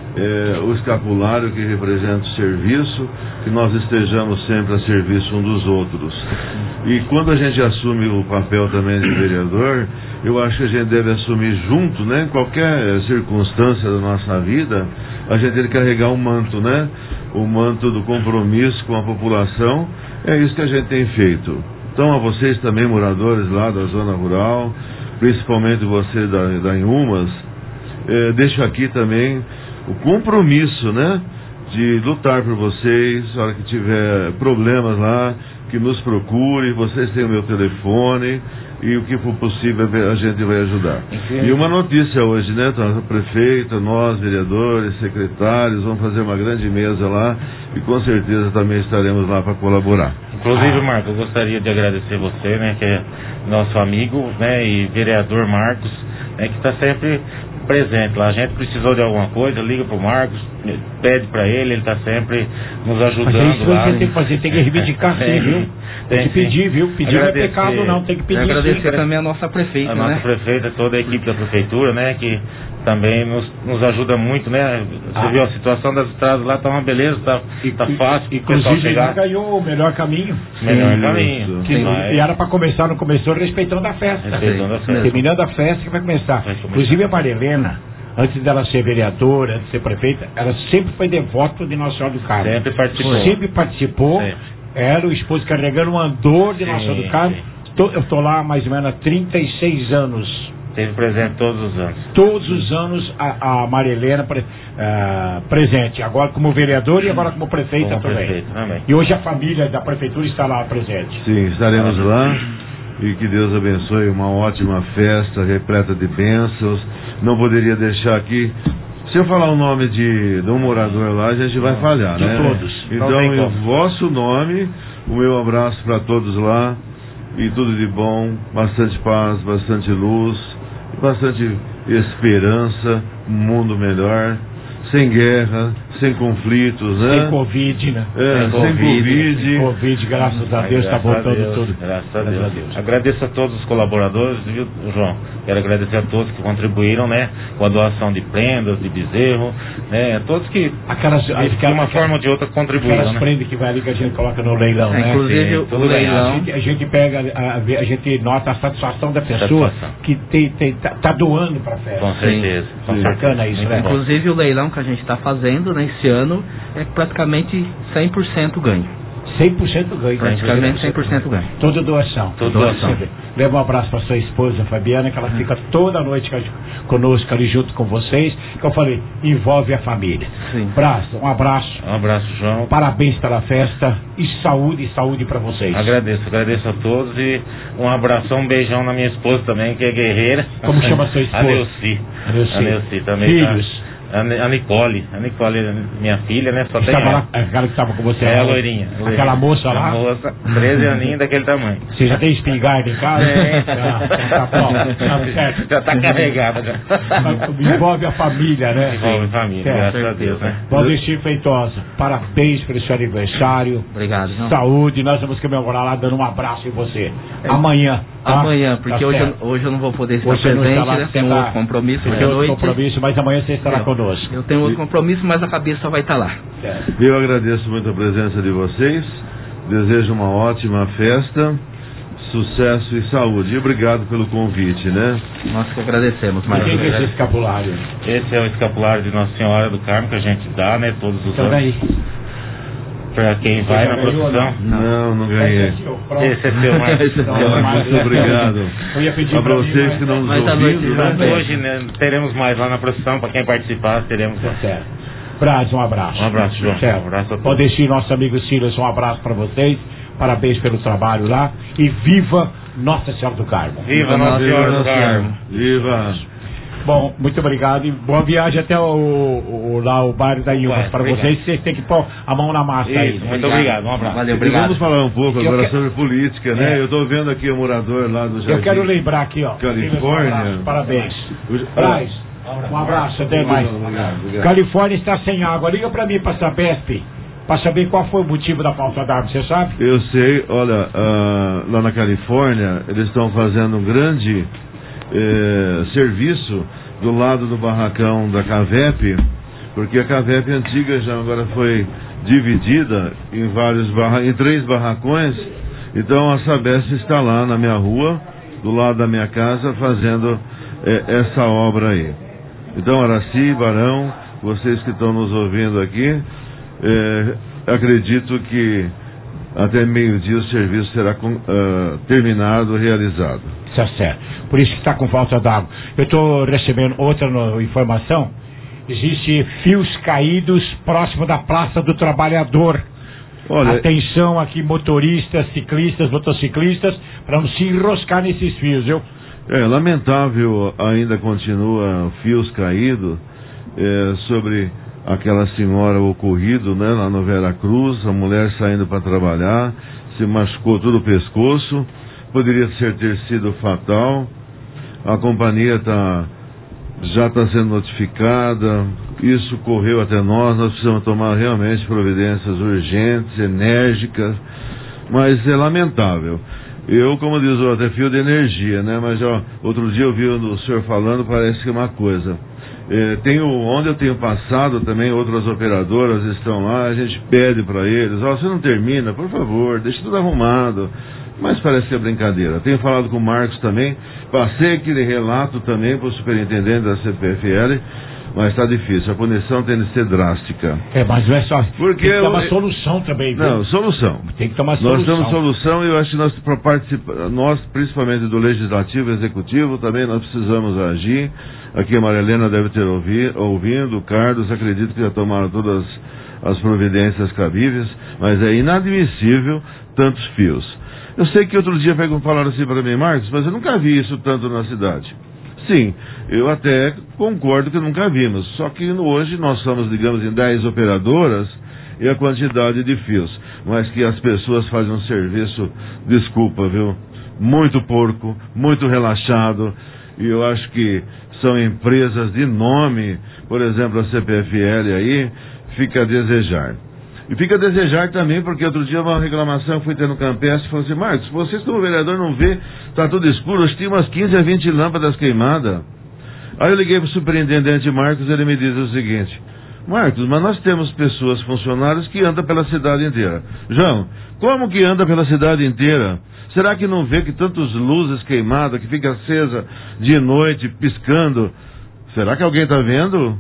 é, o escapulário que representa o serviço, que nós estejamos sempre a serviço um dos outros. E quando a gente assume o papel também de vereador, eu acho que a gente deve assumir junto, né? Em qualquer circunstância da nossa vida, a gente tem que carregar um manto, né? O manto do compromisso com a população. É isso que a gente tem feito. Então, a vocês também, moradores lá da zona rural, principalmente você da, da Inhumas, é, deixo aqui também o compromisso, né? De lutar por vocês, na hora que tiver problemas lá, que nos procure, vocês têm o meu telefone e o que for possível a gente vai ajudar. Sim. E uma notícia hoje, né? A prefeita, nós, vereadores, secretários, vamos fazer uma grande mesa lá e com certeza também estaremos lá para colaborar. Inclusive, Marcos, eu gostaria de agradecer você, né? Que é nosso amigo, né? E vereador Marcos, né? Que está sempre presente lá. A gente precisou de alguma coisa, liga pro Marcos, pede para ele, ele está sempre nos ajudando. Mas é isso lá. Que tem que fazer, tem que reivindicar sim, é, viu? Tem que pedir, viu? Pedir não é pecado não, tem que pedir. Agradecer também a nossa prefeita, a né? nossa prefeita, toda a equipe da prefeitura, né? Que também nos, nos ajuda muito, né? Você ah. viu a situação das estradas lá, tá uma beleza, tá, e, tá fácil. Inclusive ele ganhou o melhor caminho. Melhor sim, caminho. Que, e era para começar, não começou respeitando a festa. Respeitando a festa. Terminando a festa que vai começar. Vai Inclusive a Marilena, antes dela ser vereadora, antes de ser prefeita, ela sempre foi devoto de Nossa Senhora do Carmo. Sempre participou. Sempre participou. Sempre. Era o esposo carregando um andor de sim, Nossa Senhora do Carmo. Tô, eu estou lá mais ou menos há trinta e seis anos. Teve presente todos os anos. Todos os anos a, a Maria Helena pre, uh, presente. Agora como vereador e agora como prefeita como também. Prefeito, também. E hoje a família da prefeitura está lá presente. Sim, estaremos ah, lá. E que Deus abençoe uma ótima festa, repleta de bênçãos. Não poderia deixar aqui. Se eu falar o nome de, de um morador lá, a gente vai não, falhar, de né? todos. Então, em vosso nome, o meu abraço para todos lá. E tudo de bom, bastante paz, bastante luz, bastante esperança, um mundo melhor, sem guerra, sem conflitos, né? Sem Covid, né? É, sem, sem Covid. Sem Covid, graças a Deus, está voltando Deus, tudo. Graças a Deus. Graças a Deus. Agradeço a todos os colaboradores, viu, João? Quero agradecer a todos que contribuíram, né? Com a doação de prendas, de bezerro, né? Todos que, aquelas, de, aquelas, de uma aquelas, forma ou de outra contribuíram, aquelas né? prendas que vai ali que a gente coloca no leilão, é, né? Inclusive Sim, o leilão. A gente, a gente pega, a, a gente nota a satisfação da pessoa satisfação. que tem, tem, tá, tá doando para a festa. Com certeza. Sim. Bacana isso, né? Inclusive o leilão que a gente está fazendo, né, esse ano é praticamente cem por cento ganho. cem por cento ganho. Praticamente cem por cento ganho. Toda doação. Toda doação. Leva um abraço para sua esposa, Fabiana, que ela fica toda noite conosco ali junto com vocês. Que eu falei, envolve a família. Sim. Braz, um abraço. Um abraço, João. Parabéns pela festa e saúde, saúde para vocês. Agradeço, agradeço a todos e um abração, um beijão na minha esposa também, que é guerreira. Como chama sua esposa? A Neuci. A Neuci. A Neuci também. Filhos? Tá. A Nicole, a Nicole, minha filha, né? Só tem estava ela. Lá, aquela que estava com você. É, a loirinha. Aquela moça lá? A moça, treze aninhos daquele tamanho. Você já tem espingarda em casa? É. Já, tá bom. Tá certo. Já tá carregada. Já. Envolve a família, né? Envolve a família, certo. Graças a Deus, né? Valdecir Feitosa, parabéns pelo seu aniversário. Obrigado, João. Saúde, nós vamos comemorar lá dando um abraço em você. É. Amanhã. Tá? Amanhã, porque tá hoje, eu, hoje eu não vou poder estar você presente, lá, né? Tem um outro compromisso hoje à noite. compromisso, mas amanhã você estará eu, conosco. Eu tenho outro compromisso, mas a cabeça vai estar lá. Certo. Eu agradeço muito a presença de vocês, desejo uma ótima festa, sucesso e saúde. E obrigado pelo convite, né? Nós que agradecemos. Mas quem é esse escapulário? Esse é o escapulário de Nossa Senhora do Carmo que a gente dá, né? Todos os então anos. Daí. Pra quem vai na procissão. Não, não ganhei. Esse é seu, Marcos. Muito obrigado. Eu ia pedir para vocês que não nos ouviram, né? Hoje, né, teremos mais lá na procissão, para quem participar, teremos. Certo. Braz, um abraço. Um abraço, João. Certo. Um abraço a todos. Pode deixar nosso amigo Silas, um abraço para vocês. Parabéns pelo trabalho lá. E viva Nossa Senhora do Carmo. Viva Nossa Senhora do Carmo. Viva. Bom, muito obrigado e boa viagem até o, o, lá o bairro da Inhumas. Para vocês, vocês têm que pôr a mão na massa. Isso, aí. Muito obrigado. obrigado, um abraço. Valeu, obrigado. Vamos falar um pouco agora que... sobre política, né? É. Eu estou vendo aqui o morador lá do Jardim. Eu quero lembrar aqui, ó. Califórnia. Um abraço, parabéns. Braz, um abraço, até mais. Obrigado, obrigado. Califórnia está sem água. Liga para mim, para a Sabesp, para saber qual foi o motivo da falta d'água, você sabe? Eu sei, olha, uh, lá na Califórnia, eles estão fazendo um grande eh, serviço do lado do barracão da Cavep, porque a Cavep antiga já agora foi dividida em vários barra, em três barracões, então a Sabesp está lá na minha rua, do lado da minha casa, fazendo é, essa obra aí. Então, Araci, Barão, vocês que estão nos ouvindo aqui, é, acredito que até meio-dia o serviço será uh, terminado, realizado. Isso é certo. Por isso que está com falta d'água. Eu estou recebendo outra no, informação. Existem fios caídos próximo da Praça do Trabalhador. Olha, atenção aqui, motoristas, ciclistas, motociclistas, para não se enroscar nesses fios, viu? É, lamentável, ainda continua fios caídos é, sobre aquela senhora ocorrido, né, lá no Vera Cruz, a mulher saindo para trabalhar, se machucou todo o pescoço, poderia ser, ter sido fatal. A companhia tá, já está sendo notificada, isso correu até nós, nós precisamos tomar realmente providências urgentes, enérgicas, mas é lamentável. Eu, como diz o até fio de energia, né, mas ó, outro dia eu vi o senhor falando, parece que é uma coisa. É, tenho, onde eu tenho passado também, outras operadoras estão lá, a gente pede para eles, ó, você não termina, por favor, deixa tudo arrumado. Mas parece que é brincadeira. Tenho falado com o Marcos também, passei aquele relato também para o superintendente da C P F L, mas está difícil, a punição tem de ser drástica. É, mas não é só. Porque tem que tomar eu, solução também, viu? Não, solução. Tem que tomar solução. Nós temos solução e eu acho que nós, para participar, nós, principalmente do Legislativo e Executivo, também nós precisamos agir. Aqui a Maria Helena deve ter ouvi, ouvindo, o Carlos, acredito que já tomaram todas as providências cabíveis, mas é inadmissível tantos fios. Eu sei que outro dia falaram assim para mim, Marcos, mas eu nunca vi isso tanto na cidade. Sim, eu até concordo que nunca vimos, só que hoje nós somos, digamos, em dez operadoras e a quantidade de fios, mas que as pessoas fazem um serviço, desculpa, viu, muito porco, muito relaxado, e eu acho que são empresas de nome, por exemplo, a C P F L aí, fica a desejar. E fica a desejar também, porque outro dia uma reclamação eu fui ter no Campestre e falou assim, Marcos, vocês como vereador não vê, está tudo escuro, hoje tinha umas quinze a vinte lâmpadas queimadas. Aí eu liguei para o superintendente Marcos e ele me diz o seguinte, Marcos, mas nós temos pessoas, funcionários que andam pela cidade inteira. João, como que anda pela cidade inteira? Será que não vê que tantas luzes queimadas, que fica acesa de noite, piscando? Será que alguém está vendo?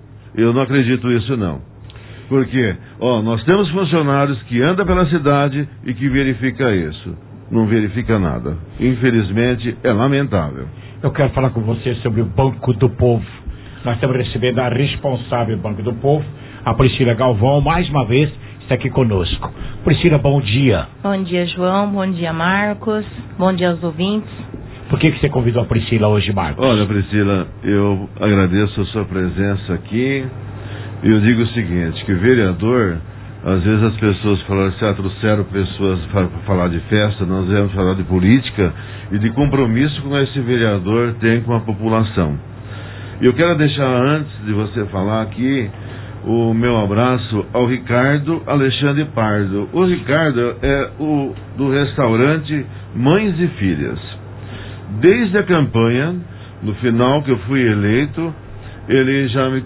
Eu não acredito nisso não. Porque, ó, nós temos funcionários que andam pela cidade e que verifica isso. Não verifica nada. Infelizmente, é lamentável. Eu quero falar com você sobre o Banco do Povo. Nós estamos recebendo a responsável do Banco do Povo, a Priscila Galvão, mais uma vez, está aqui conosco. Priscila, bom dia. Bom dia, João. Bom dia, Marcos. Bom dia aos ouvintes. Por que, que você convidou a Priscila hoje, Marcos? Olha, Priscila, eu agradeço a sua presença aqui. E eu digo o seguinte, que vereador, às vezes as pessoas falam assim, ah, trouxeram pessoas para falar de festa, nós viemos falar de política e de compromisso que esse vereador tem com a população. E eu quero deixar, antes de você falar aqui, o meu abraço ao Ricardo Alexandre Pardo. O Ricardo é o do restaurante Mães e Filhas. Desde a campanha, no final que eu fui eleito, ele já me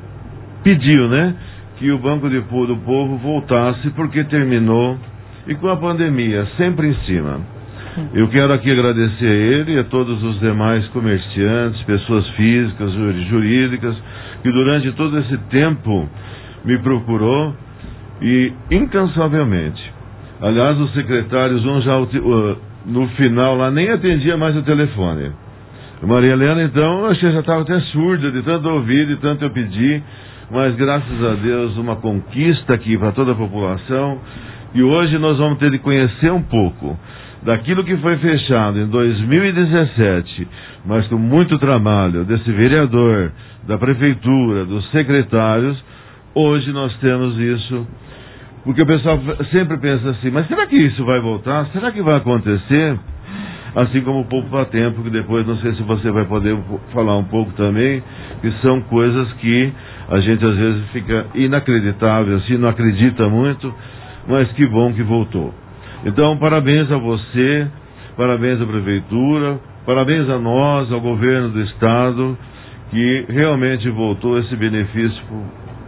pediu, né, que o Banco do Povo voltasse porque terminou e com a pandemia sempre em cima. Eu quero aqui agradecer a ele e a todos os demais comerciantes, pessoas físicas, jurídicas, que durante todo esse tempo me procurou e incansavelmente. Aliás, os secretários, um já no final lá nem atendia mais o telefone. A Maria Helena, então, acho que já estava até surda de tanto ouvir, de tanto eu pedir. Mas graças a Deus uma conquista aqui para toda a população, e hoje nós vamos ter de conhecer um pouco daquilo que foi fechado em dois mil e dezessete, mas com muito trabalho desse vereador, da prefeitura, dos secretários. Hoje nós temos isso, porque o pessoal sempre pensa assim, mas será que isso vai voltar? Será que vai acontecer? Assim como o Poupa Tempo, que depois não sei se você vai poder falar um pouco também, que são coisas que a gente às vezes fica inacreditável, assim, não acredita muito, mas que bom que voltou. Então, parabéns a você, parabéns à Prefeitura, parabéns a nós, ao Governo do Estado, que realmente voltou esse benefício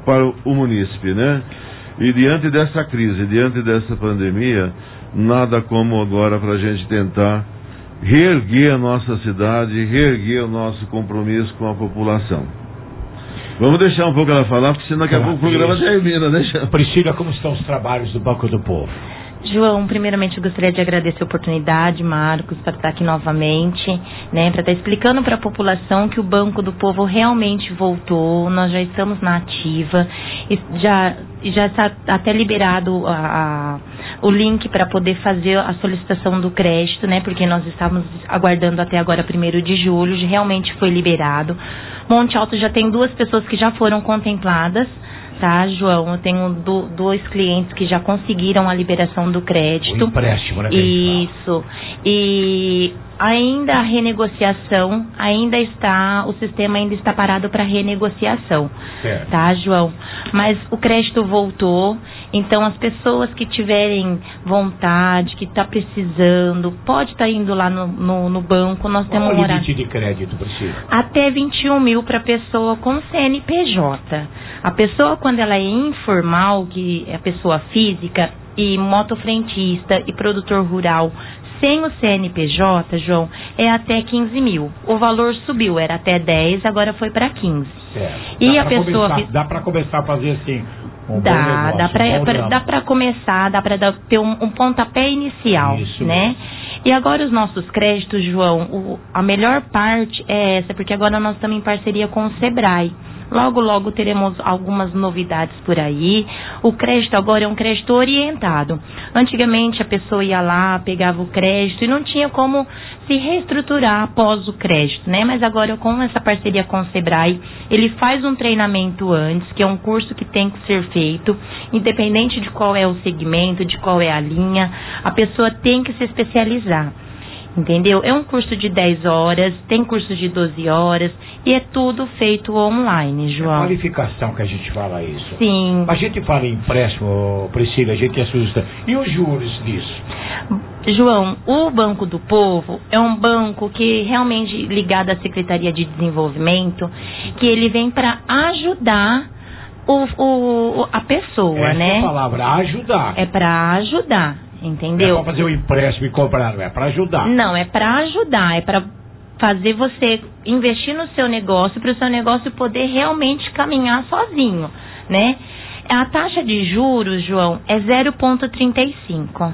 para o munícipe, né? E diante dessa crise, diante dessa pandemia, nada como agora para a gente tentar reerguer a nossa cidade, reerguer o nosso compromisso com a população. Vamos deixar um pouco ela falar, porque senão daqui a pouco o programa termina, né? Priscila, como estão os trabalhos do Banco do Povo? João, primeiramente eu gostaria de agradecer a oportunidade, Marcos, para estar aqui novamente, né, para estar explicando para a população que o Banco do Povo realmente voltou, nós já estamos na ativa, e já, já está até liberado a, a, o link para poder fazer a solicitação do crédito, né, porque nós estávamos aguardando até agora, primeiro de julho, realmente foi liberado. Monte Alto já tem duas pessoas que já foram contempladas, tá, João? Eu tenho do, dois clientes que já conseguiram a liberação do crédito. O empréstimo, né? Isso. E ainda a renegociação, ainda está, o sistema ainda está parado para renegociação. Certo. Tá, João? Mas o crédito voltou, então as pessoas que tiverem vontade, que está precisando, pode estar tá indo lá no, no, no banco, nós temos um horário. Limite de crédito, Priscila? Até vinte e um mil para pessoa com C N P J. A pessoa, quando ela é informal, que é pessoa física, e motofrentista e produtor rural, sem o C N P J, João, é até quinze mil. O valor subiu, era até dez, agora foi para quinze. Certo. E dá a pessoa... Começar, dá para começar a fazer assim... Um dá, negócio, dá para um pra, dá para começar, dá para ter um, um pontapé inicial, Isso né? mesmo. E agora os nossos créditos, João, o, a melhor parte é essa, porque agora nós estamos em parceria com o Sebrae. Logo, logo teremos algumas novidades por aí. O crédito agora é um crédito orientado. Antigamente a pessoa ia lá, pegava o crédito e não tinha como se reestruturar após o crédito, né? Mas agora com essa parceria com o Sebrae, ele faz um treinamento antes, que é um curso que tem que ser feito, independente de qual é o segmento, de qual é a linha, a pessoa tem que se especializar. Entendeu? É um curso de dez horas, tem curso de doze horas e é tudo feito online, João. É qualificação que a gente fala isso. Sim. A gente fala em empréstimo, Priscila, a gente assusta. E os juros disso? João, o Banco do Povo é um banco que realmente ligado à Secretaria de Desenvolvimento, que ele vem para ajudar o, o, a pessoa, Essa né? É a palavra, ajudar. É para ajudar. Entendeu? Não é para fazer o um empréstimo e comprar, não é para ajudar. Não, é para ajudar, é para fazer você investir no seu negócio, para o seu negócio poder realmente caminhar sozinho, né? A taxa de juros, João, é zero vírgula trinta e cinco.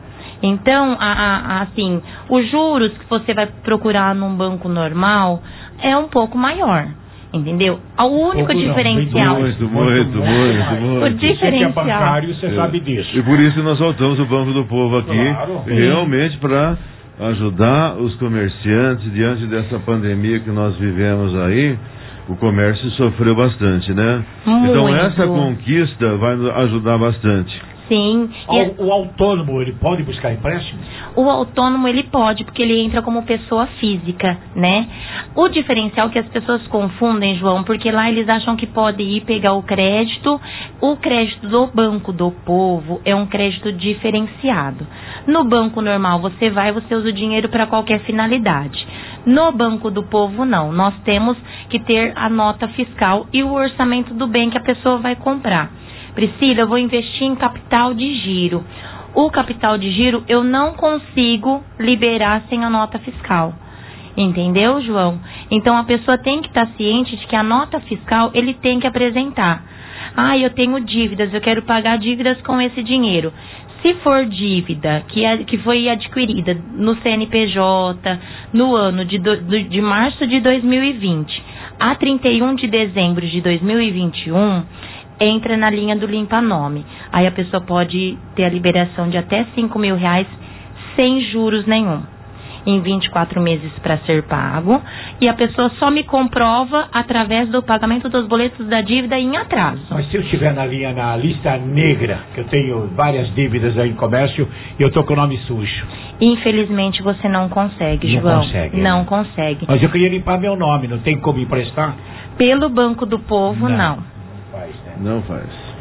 Então, a, a, assim, os juros que você vai procurar num banco normal é um pouco maior. Entendeu? O único pouco diferencial. Não, muito, muito, muito, muito. O diferencial. Você que é bancário, você é. sabe disso. E por isso nós voltamos o Banco do Povo aqui, claro, realmente para ajudar os comerciantes diante dessa pandemia que nós vivemos aí. O comércio sofreu bastante, né? Muito. Então essa conquista vai ajudar bastante. Sim. O, o autônomo, ele pode buscar empréstimo? O autônomo, ele pode, porque ele entra como pessoa física, né? O diferencial que as pessoas confundem, João, porque lá eles acham que pode ir pegar o crédito. O crédito do Banco do Povo é um crédito diferenciado. No banco normal, você vai, você usa o dinheiro para qualquer finalidade. No Banco do Povo, não. Nós temos que ter a nota fiscal e o orçamento do bem que a pessoa vai comprar. Priscila, eu vou investir em capital de giro. O capital de giro eu não consigo liberar sem a nota fiscal. Entendeu, João? Então a pessoa tem que estar ciente de que a nota fiscal ele tem que apresentar. Ah, eu tenho dívidas, eu quero pagar dívidas com esse dinheiro. Se for dívida que, é, que foi adquirida no C N P J no ano de, do, de março de dois mil e vinte a trinta e um de dezembro de dois mil e vinte e um, entra na linha do limpa-nome. Aí a pessoa pode ter a liberação de até cinco mil reais sem juros nenhum. Em vinte e quatro meses para ser pago. E a pessoa só me comprova através do pagamento dos boletos da dívida em atraso. Mas se eu estiver na linha, na lista negra, que eu tenho várias dívidas aí em comércio e eu estou com o nome sujo. Infelizmente você não consegue, não João. Consegue, não né? consegue. Mas eu queria limpar meu nome, não tem como emprestar? Pelo Banco do Povo, não. Não, não. Não faz.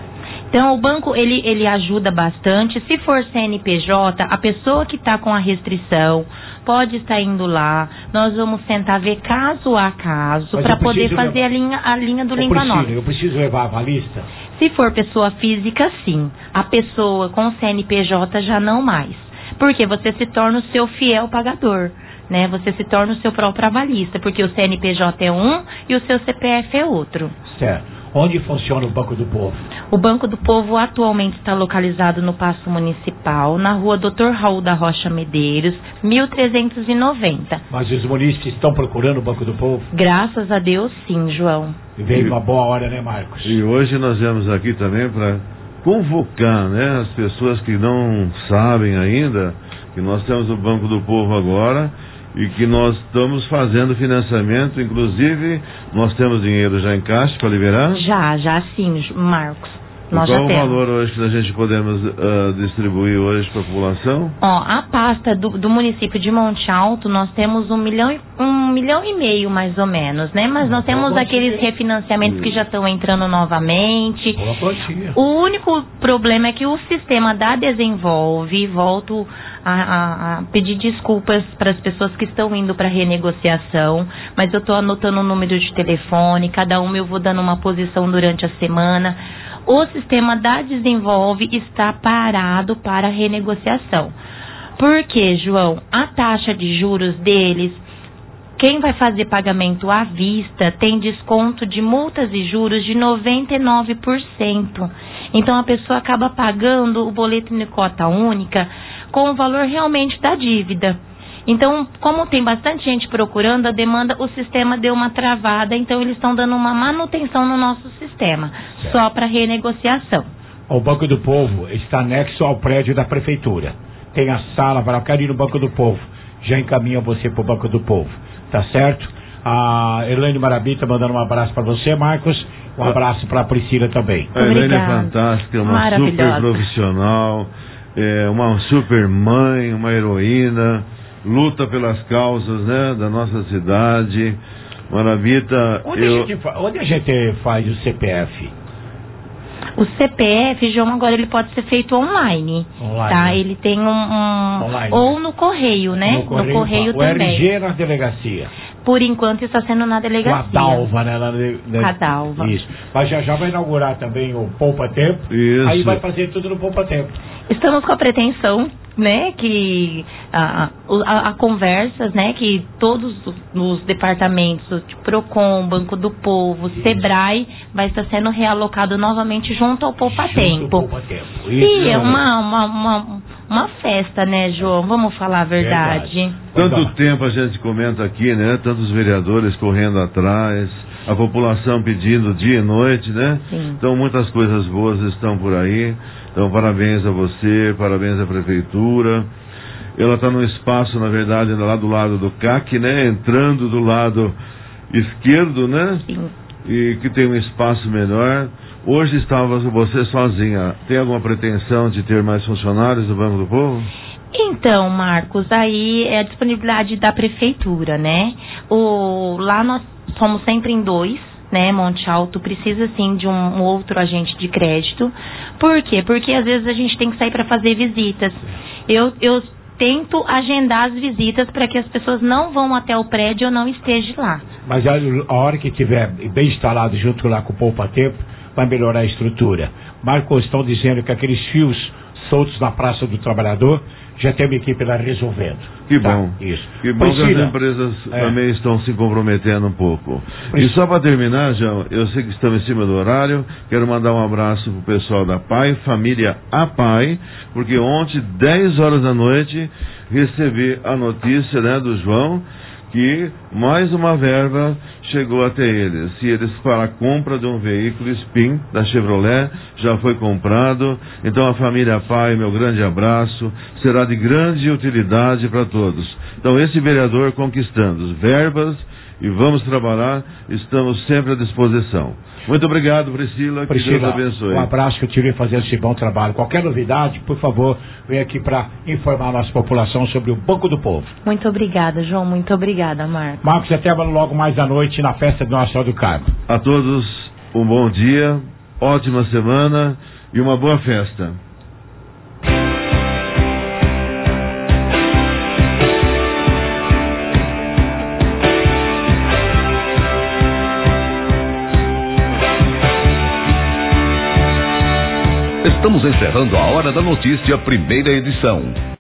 Então, o banco, ele, ele ajuda bastante. Se for C N P J, a pessoa que está com a restrição pode estar indo lá. Nós vamos tentar ver caso a caso para poder fazer levar... a, linha, a linha do Limpa Nós. Eu preciso levar a avalista? Se for pessoa física, sim. A pessoa com C N P J já não mais. Porque você se torna o seu fiel pagador, né? Você se torna o seu próprio avalista, porque o C N P J é um e o seu C P F é outro. Certo. Onde funciona o Banco do Povo? O Banco do Povo atualmente está localizado no Paço Municipal, na rua doutor Raul da Rocha Medeiros, mil trezentos e noventa. Mas os munícipes estão procurando o Banco do Povo? Graças a Deus, sim, João. E veio uma boa hora, né, Marcos? E hoje nós viemos aqui também para convocar, né, as pessoas que não sabem ainda que nós temos o Banco do Povo agora e que nós estamos fazendo financiamento, inclusive nós temos dinheiro já em caixa para liberar? Já, já sim, Marcos. Nós qual já o temos. valor hoje que a gente podemos uh, distribuir hoje para a população? Ó, a pasta do, do município de Monte Alto, nós temos um milhão, e, um milhão e meio mais ou menos, né? Mas nós temos aqueles refinanciamentos que já estão entrando novamente. O único problema é que o sistema da Desenvolve, volto a, a, a pedir desculpas para as pessoas que estão indo para renegociação, mas eu estou anotando o número de telefone, cada um eu vou dando uma posição durante a semana. O sistema da Desenvolve está parado para renegociação. Por quê, João? A taxa de juros deles, quem vai fazer pagamento à vista tem desconto de multas e juros de noventa e nove por cento. Então a pessoa acaba pagando o boleto em cota única com o valor realmente da dívida. Então, como tem bastante gente procurando a demanda, o sistema deu uma travada, então eles estão dando uma manutenção no nosso sistema, certo, só para renegociação. O Banco do Povo está anexo ao prédio da Prefeitura. Tem a sala para... Eu quero ir no Banco do Povo. Já encaminha você para o Banco do Povo. Tá certo? A Elaine Marabita mandando um abraço para você, Marcos. Um abraço para a Priscila também. A Elaine é fantástica, uma super profissional, é uma super mãe, uma heroína. Luta pelas causas, né, da nossa cidade. Marabita, onde, eu... a gente fa... onde a gente faz o C P F? O C P F, João, agora ele pode ser feito online, online. Tá? Ele tem um... um... Online. Ou no correio, né? No correio, no correio o também. O R G na delegacia. Por enquanto está sendo na delegacia. Com a Dalva, né? Na, na... A Dalva. Isso. Mas já já vai inaugurar também o Poupa Tempo. Isso. Aí vai fazer tudo no Poupa Tempo. Estamos com a pretensão, né, que a, a, a conversas, né, que todos os departamentos, de Procon, Banco do Povo, isso, Sebrae, vai estar sendo realocado novamente junto ao Poupa Tempo. Poupa Tempo. E é uma, uma, uma, uma festa, né, João? Vamos falar a verdade. verdade. Tanto tempo a gente comenta aqui, né, tantos vereadores correndo atrás, a população pedindo dia e noite, né? Sim. Então muitas coisas boas estão por aí. Então parabéns a você, parabéns à prefeitura. Ela está no espaço, na verdade, lá do lado do C A C, né? Entrando do lado esquerdo, né? Sim. E que tem um espaço melhor. Hoje estava você sozinha. Tem alguma pretensão de ter mais funcionários do Banco do Povo? Então, Marcos, aí é a disponibilidade da prefeitura, né? O, lá nós somos sempre em dois, né? Monte Alto precisa sim de um, um outro agente de crédito. Por quê? Porque às vezes a gente tem que sair para fazer visitas. Eu, eu tento agendar as visitas para que as pessoas não vão até o prédio ou não estejam lá. Mas a, a hora que tiver bem instalado junto lá com o Poupa Tempo, vai melhorar a estrutura. Marcos, estão dizendo que aqueles fios soltos na Praça do Trabalhador já tem uma equipe lá resolvendo. Que tá? bom. Isso. Que bom Priscila, que as empresas é. também estão se comprometendo um pouco. Priscila. E só para terminar, João, eu sei que estamos em cima do horário, quero mandar um abraço pro pessoal da Pai, família A Pai, porque ontem, dez horas da noite, recebi a notícia, né, do João, que mais uma verba chegou até eles. E eles, para a compra de um veículo Spin da Chevrolet, já foi comprado. Então a família Pai, meu grande abraço, será de grande utilidade para todos. Então esse vereador conquistando verbas e vamos trabalhar, estamos sempre à disposição. Muito obrigado, Priscila, que Priscila, Deus abençoe. Um abraço, que eu tive fazendo esse bom trabalho. Qualquer novidade, por favor, vem aqui para informar a nossa população sobre o Banco do Povo. Muito obrigada, João, muito obrigada, Marcos. Marcos, até logo mais à noite na festa do Nossa Senhora do Carmo. A todos um bom dia, ótima semana e uma boa festa. Estamos encerrando a Hora da Notícia, primeira edição.